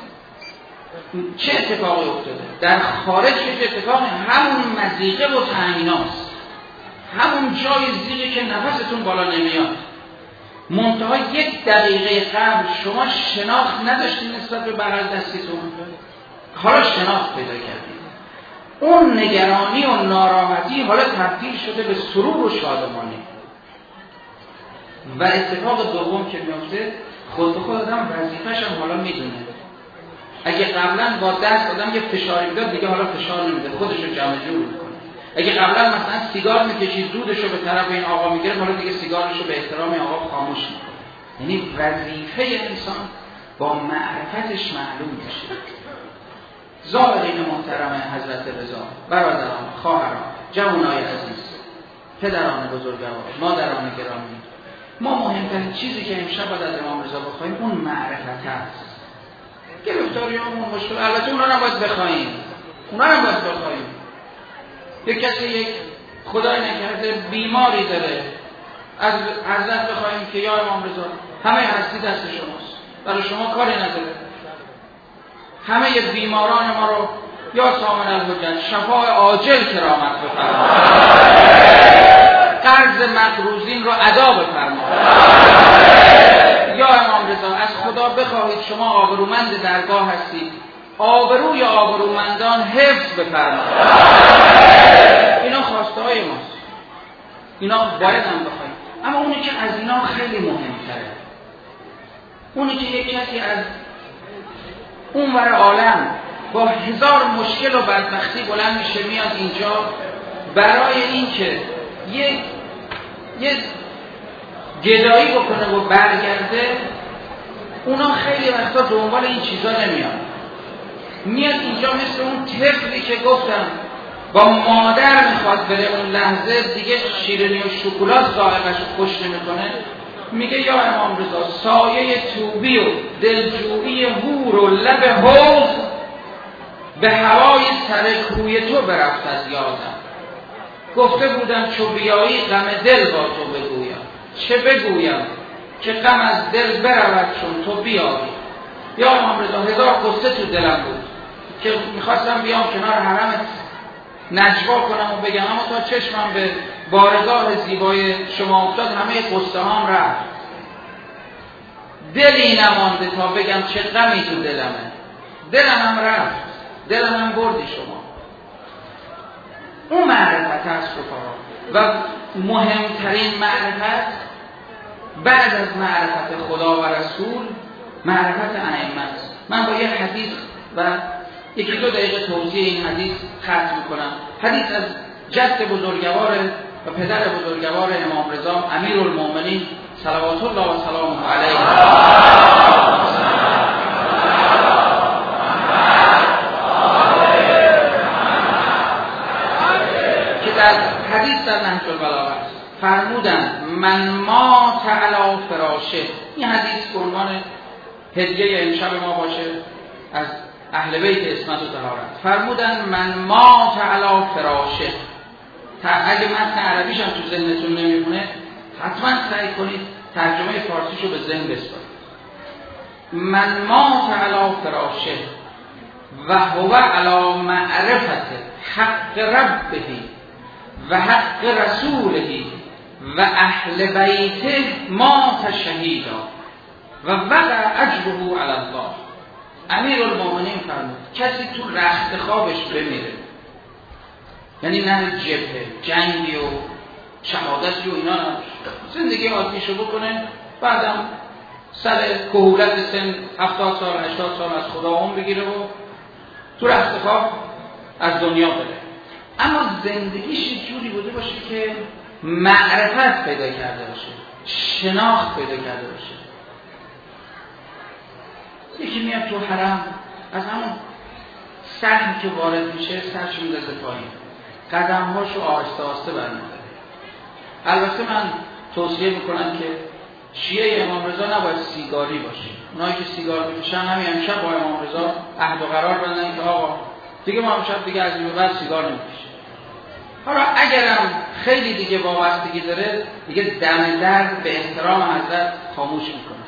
چه اتفاقی افتاده؟ در خارج چه اتفاقی؟ همون مضیقه و طعنیناست، همون جای زیری که نفستون بالا نمیاد. منتها یک دقیقه قبل شما شناخت نداشتید نسبت به بغل دستیتون، حالا شناخت پیدا کردید. اون نگرانی و ناراحتی حالا تبدیل شده به سرور و شادمانی. و اتفاق دوم که میفته، خود به خود آدم وظیفه‌ش هم حالا میدونه. اگه قبلا با دست آدم یه فشاری میداد، دیگه حالا فشار نمیده، خودش رو جمع جور میکنه. اگه قبلا مثلا سیگار میکشید، دودش رو به طرف این آقا میگیره، حالا دیگه سیگارش رو به احترام این آقا خاموش میکنه. یعنی وظیفه انسان با معرفتش معلوم میشه. زائرین محترم حضرت رضا، برادران، خواهران، جوانای عزیز، پدران بزرگوار، مادران گرامی، ما مهمترین چیزی که امشب باید از امام رضا بخوایم اون معرفت هست. گرفتاریامون مشکل، البته اونا رو باید بخوایم، اونا رو باید بخوایم. یک کسی یک خدای نکرده بیماری داره، از حضرت بخوایم که یا امام رضا همه هستی دست شماست، برای شما کاری نداره، همه بیماران ما رو یا سامن الحجت شفای عاجل کرامت بفرمایید، قرض مقروضین رو ادا بفرمایید. یا امام رضا از خدا بخواهید، شما آبرومند درگاه هستید، آبروی آبرومندان حفظ بفرمایید. اینا خواسته های ماست، اینا باید هم بخواهید. اما اونی که از اینا خیلی مهمتره، اونی که یک کسی از اون ور عالم با هزار مشکل و بدبختی بلند میشه میاد اینجا برای این که یک یک گدایی بکنه و برگرده، اونا خیلی وقتا دنبال این چیزا نمیاد. میاد اینجا مثل اون طفلی که گفتم با مادر میخواد بره، اون لحظه دیگه شیرینی و شکلات ذائقه‌اش خوش نمیکنه، میگه یا امام رضا سایه توبی و دلجویی هور و لب حوض به هوای سر کوی تو برفت از یادم. گفته بودم چو بیایی غم دل با تو بگویم، چه بگویم که غم از دل برود چون تو بیایی. یا امام رضا هزار قصه تو دلم بود که میخواستم بیام کنار حرمت نجوا کنم و بگم، اما تا چشمم به بارگاه زیبای شما افتاد همه قصه هام رفت، دلی نمانده تا بگم چه غمی تو دلمه. دلم هم رفت، دلم هم بردی شما. اون معرفت هست رفقا، و مهمترین معرفت بعد از معرفت خدا و رسول معرفت ائمه است. من با یه حدیث و یکی دو دقیقه توضیح این حدیث ختم میکنم. حدیث از جد بزرگوار و پدر بزرگوار امام رضا امیرالمومنین صلوات الله و سلامه علیه که در حدیث در نهج البلاغه فرمودند من مات علی فراشه. این حدیث به عنوان هدیه امشب ما باشه از اهل بیت اسمت و طهارت. فرمودن من مات علی فراشه. اگه متن عربیش هم تو ذهنتون نمیمونه حتما سعی کنید ترجمه فارسیشو به ذهن بسپارید. من مات علی فراشه و هو علی معرفت حق ربه و حق رسوله و اهل بیته مات شهیدا و وقع اجره علی الله. امیرالمومنین فرمود کسی تو رخت خوابش بمیره، یعنی نه جبهه جنگی و شهادتی و اینا، زندگی عادیشو بکنه، بعدم سر کهولت سن هفتاد سال هشتاد سال از خدا عمر بگیره و تو رخت خواب از دنیا بره. اما زندگیش یه جوری بوده باشه که معرفت پیدا کرده باشه، شناخت پیدا کرده باشه. یکی میاد تو حرم از همون سهم که وارد میشه سرش میندازه پایین، قدمهاشو آهسته آهسته برمی‌داره. البته من توصیه میکنم که شیعه امام رضا نباید سیگاری باشه. اونایی که سیگار میکشن همین امشب با امام رضا عهد و قرار بندن که آقا دیگه ما امشب دیگه از این به بعد سیگار نمیکشیم. حالا اگرم خیلی دیگه وابستگی داره دیگه دم در به احترام حضرت خاموش میکنه،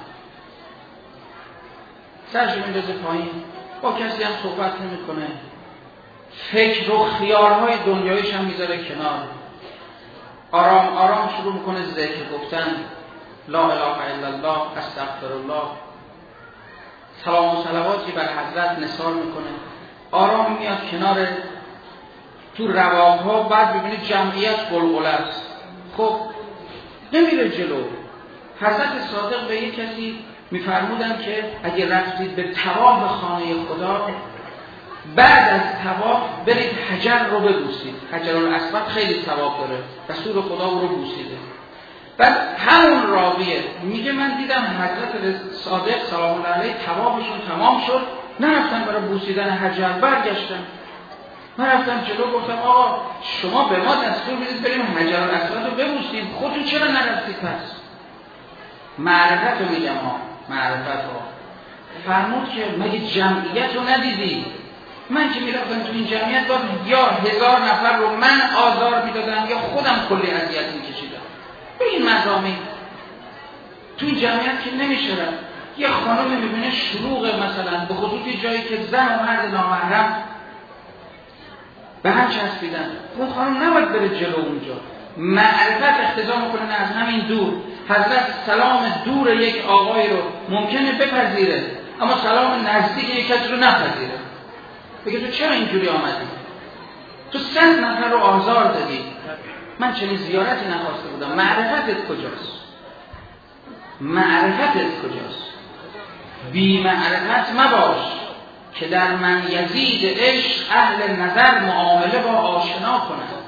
سرش میندازه پایین، با کسی هم صحبت نمیکنه، فکر و خیالهای دنیاییش هم میذاره کنار، آرام آرام شروع میکنه ذکر گفتن لا اله الا الله استغفر الله، سلام و صلواتی بر حضرت نثار میکنه، آرام میاد کنار تو رواقها. بعد ببینید جمعیت قلقله است، خب نمیره جلو. حضرت صادق به یک کسی میفرمودن که اگه رفتید به طواف خانه خدا بعد از طواف برید حجر رو ببوسید، حجر الاسود خیلی ثواب داره، رسول خدا او رو بوسیده. بعد همون راویه میگه من دیدم حضرت صادق سلام الله علیه طوافشون تمام شد، نرفتن برای بوسیدن حجر، برگشتن. من رفتم جلو گفتم آقا شما به ما دستور میدید بریم حجر الاسود رو ببوسیم، خودتون چرا نرفتید؟ پس معرفت رو میگم ها، معرفت ها. فرمود که مگه جمعیت رو ندیدی؟ من که میرفتم تو این جمعیت باید یا هزار نفر رو من آزار میدادم یا خودم کلی اذیت میکشیدم. به این مضامین تو این جمعیت که نمیشه رفت. یه خانم میبینه شلوغ، مثلا به خصوص جایی که زن و مرد نامحرم به هم چسبیدن، اون خانم نباید بره جلو اونجا. معرفت اقتضا میکنه از همین دور حضرت سلام دور یک آقای رو ممکنه بپذیره، اما سلام نزدیک یک کسی رو نپذیره. بگه تو چرا اینجوری آمدی؟ تو صد نفر رو آزار دادی، من چنین زیارتی نخواسته بودم. معرفتت کجاست؟ معرفتت کجاست؟ بی معرفت مباش که در من یزید عشق اهل نظر معامله با آشنا کنند.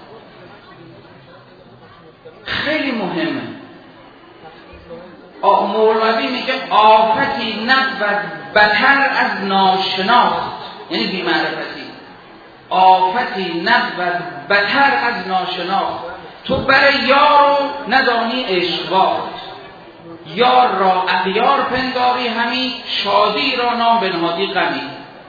خیلی مهمه. مولوی میگه آفتی نبود بتر از ناشناخت، یعنی بی معرفتی. آفتی نبود بتر از ناشناخت، تو برای یار ندانی عشقباد، یار را اغیار پنداری همی، شادی را نام بنهادی غمی.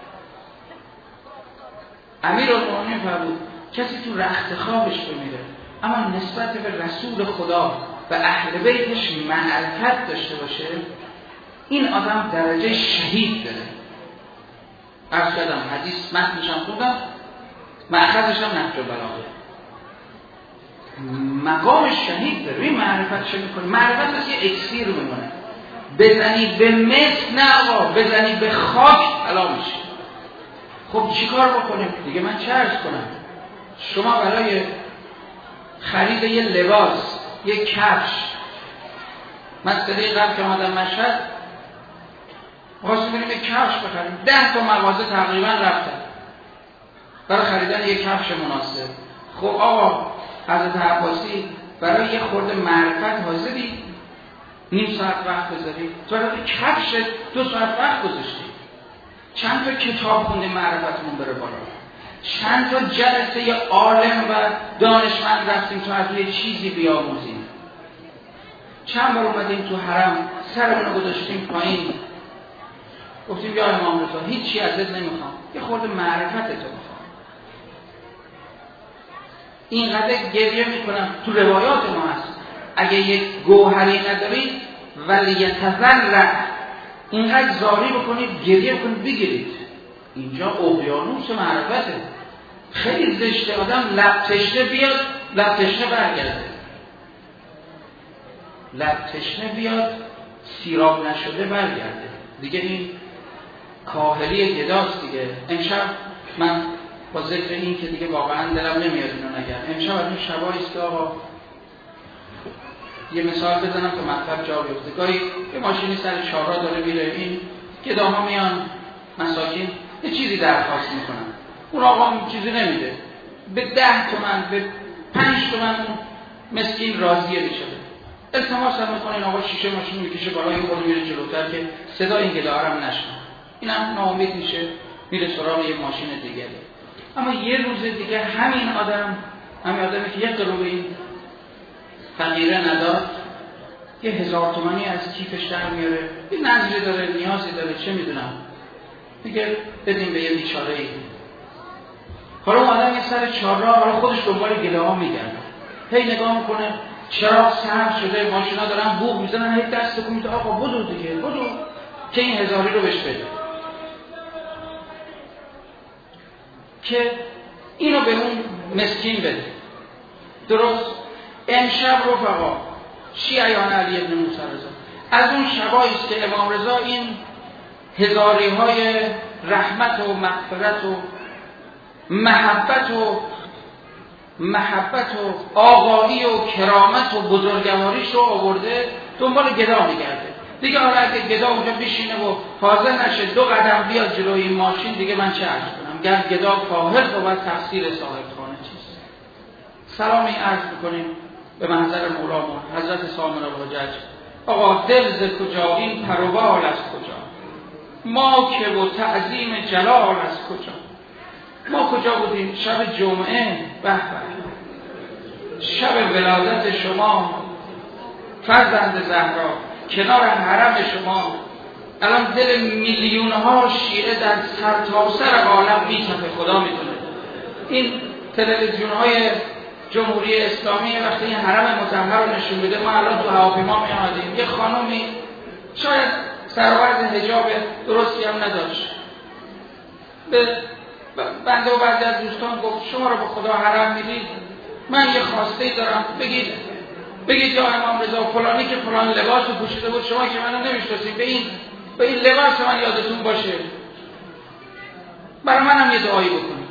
امیرالمومنین فرمود کسی تو رخت خوابش بمیره اما نسبت به رسول خدا و اهل بیتش معرفت داشته باشه، این آدم درجه شهید داره. عرض کردم حدیث متنش هم خوندم، مأخذش هم نهج البلاغه. مقام شهید داره. این معرفت چه میکنه؟ معرفت مثل یه اکسیر میمونه. بزنی به مس نه آقا، بزنی به خاک حلا میشه. خب چیکار بکنیم؟ دیگه من چه عرض کنم؟ شما برای خرید یه لباس، یه کفش، من سری قبل که آمدم مشهد خواستیم بریم یه کفش بخریم، ده تا مغازه تقریبا رفتن برای خریدن یه کفش مناسب. خب آقا حضرت عباسی برای یه خورده معرفت حاضری نیم ساعت وقت بذاری؟ تو برای کفش دو ساعت وقت گذاشتی. چند تا کتاب خونده معرفتمون بره بالا، چند تا جلسه یه عالم و دانشمند رفتیم تا از یه چیزی بیاموزیم، چند بار اومدیم تو حرم سرمون رو گذاشتیم پایین گفتیم یا امام رضا هیچی ازت نمیخوام، یه خورده معرفتت رو میخوام. اینقدر گریه میکنم، تو روایات ما هست اگه یک گوهری ندارید ولی یتذرع، اینقدر زاری بکنید گریه کنید بگیرید. اینجا اقیانوس معرفته. خیلی زشته آدم لب تشنه بیاد لب تشنه برگرده، لب تشنه بیاد سیراب نشده برگرده. دیگه این کاهلی گداست دیگه. امشب من با ذکر این که دیگه واقعا دلم نمیاد اینو نگم، امشب از این شبایی است که آقا یه مثال بزنم که مطلب جا بیفته. گاهی یه ماشینی سر چهارراه داره میره، این گداها میان مساکین یه چیزی درخواست میکنن، اون آقا چیزی نمیده، به ده تومن به پنج تومن مسکین راضیه میشه. التماس هم میکنه این آقا شیشه ماشین میکشه بالا، یه خورده میره جلوتر که صدا این گداها هم نشنه. اینم ناامید میشه میره سراغ یه ماشین دیگه. اما یه روز دیگه همین آدم، همین آدمی که یک قلوب این فقیره نداد، یه هزار تومانی از کیفش در میاره، یه نظری داره، نیازی داره، چه میدونم، میگه بدیم به یه بیچاره ای. حالا اون آدم یه سر چهارراه حالا خودش دنبال گله ها میگرده، هی نگاه میکنه چراغ سبز شده، ماشینا دارن بوق میزنن، هی دست تکون میده آقا بدو دیگه بدو که این هزاری رو بهش بده، که اینو به اون مسکین بده. درست امشب رفقا شیعیان علی ابن موسی رضا از اون شبایی است که امام رضا این هزاری های رحمت و مغفرت و محبت و محبت و آقایی و کرامت و بزرگواریش رو آورده دنبال گدا میگرده. دیگه حالا اگه گدا اونجا بشینه و حاضر نشه دو قدم بیاد جلوی این ماشین، دیگه من چه عرض کنم؟ گر گدا کاهل بود تقصیر صاحب خانه چیست؟ سلامی عرض بکنیم به منظر مولامون حضرت سامر الحجج. آقا دل ز کجا این پروبال از کجا، ما که و تعظیم جلال از کجا. ما کجا بودیم؟ شب جمعه، به به شب ولادت شما فرزند زهرا کنار حرم شما. الان دل میلیون ها شیعه در سرتاسر عالم میتپه، خدا میتونه. این تلویزیون های جمهوری اسلامی وقتی این حرم مطهر رو نشون بده، ما الان تو هواپیما میادیم یه خانومی شاید سرآورد حجاب درستی هم نداشت. به بنده و بعضی از دوستان گفت شما رو به خدا حرم میدید، من یه خواسته دارم، بگید بگید یا امام رضا فلانی که فلان لباس رو پوشیده بود شما که منو نمیشناسید به این به این لباس من یادتون باشه، برای منم یه دعایی بکنید.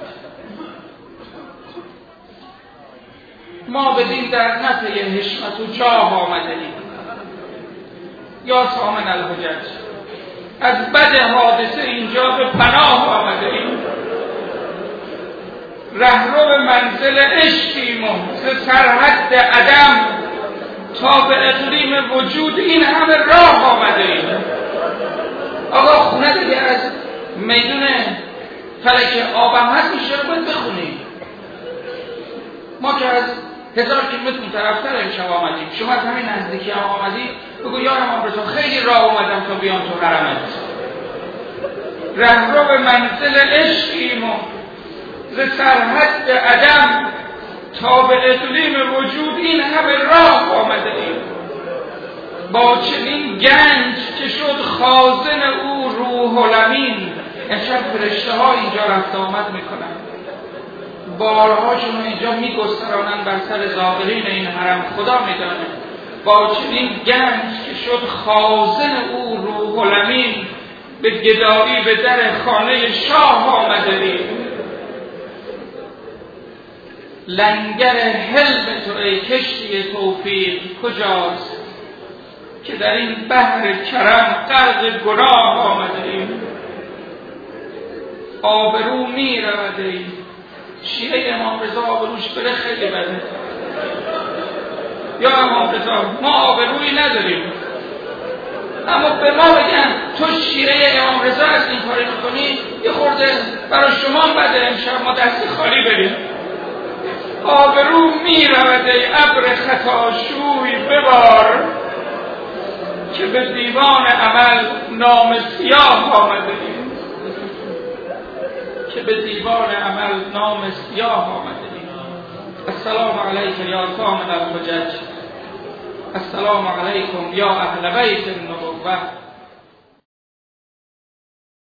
ما بدین در نفع حشمت و جاه آمدنیم یا سامن الحجج، از بد حادثه اینجا به پناه آمدنیم، رهرو منزل عشقیم و ز سرحد عدم تا به اقلیم وجود این همه راه آمدنیم. آقا خونه دیگه از میدون فلک آبم هست میشه رو باید بخونیم. ما که از هزار کیلومتر طرفتر امشب آمدیم، شما از همین نزدیکی هم آمدید، بگو یا امام رضا خیلی راه اومدم تا بیام تو حرمت، رهرو منزل عشقیم و ز سرحد عدم تا به اقلیم وجود این همه راه آمده ایم، با چنین گنج که شد خازن او روح الامین. امشب فرشته ها اینجا رفت آمد میکنن، بارهاشون رو اینجا میگسترانن بر سر ظاهرین این حرم، خدا میدانه. با چنین گنج که شد خازن او روح الامین، به گدایی به در خانه شاه آمده ایم. لنگر حلم تو ای کشتی توفیق کجاست که در این بحر کرم غرق گناه آمده ایم. آبرو می رود ای شیعه امام رضا، آبروش بره خیلی بده. یا امام رضا ما آبرویی نداریم، اما به ما بگن تو شیعه امام رضا از این کاری میکنی، یه خورده برای شما بده، امشب ما دست خالی بریم. آبرو می رود ای ابر خطاشوی ببار، که به دیوان عمل نام سیاه آمده ایم، که به دیوان عمل نام سیاه آمده ایم. السلام علیکم یا سامن الحجج، السلام علیکم یا اهل بیت النبوة.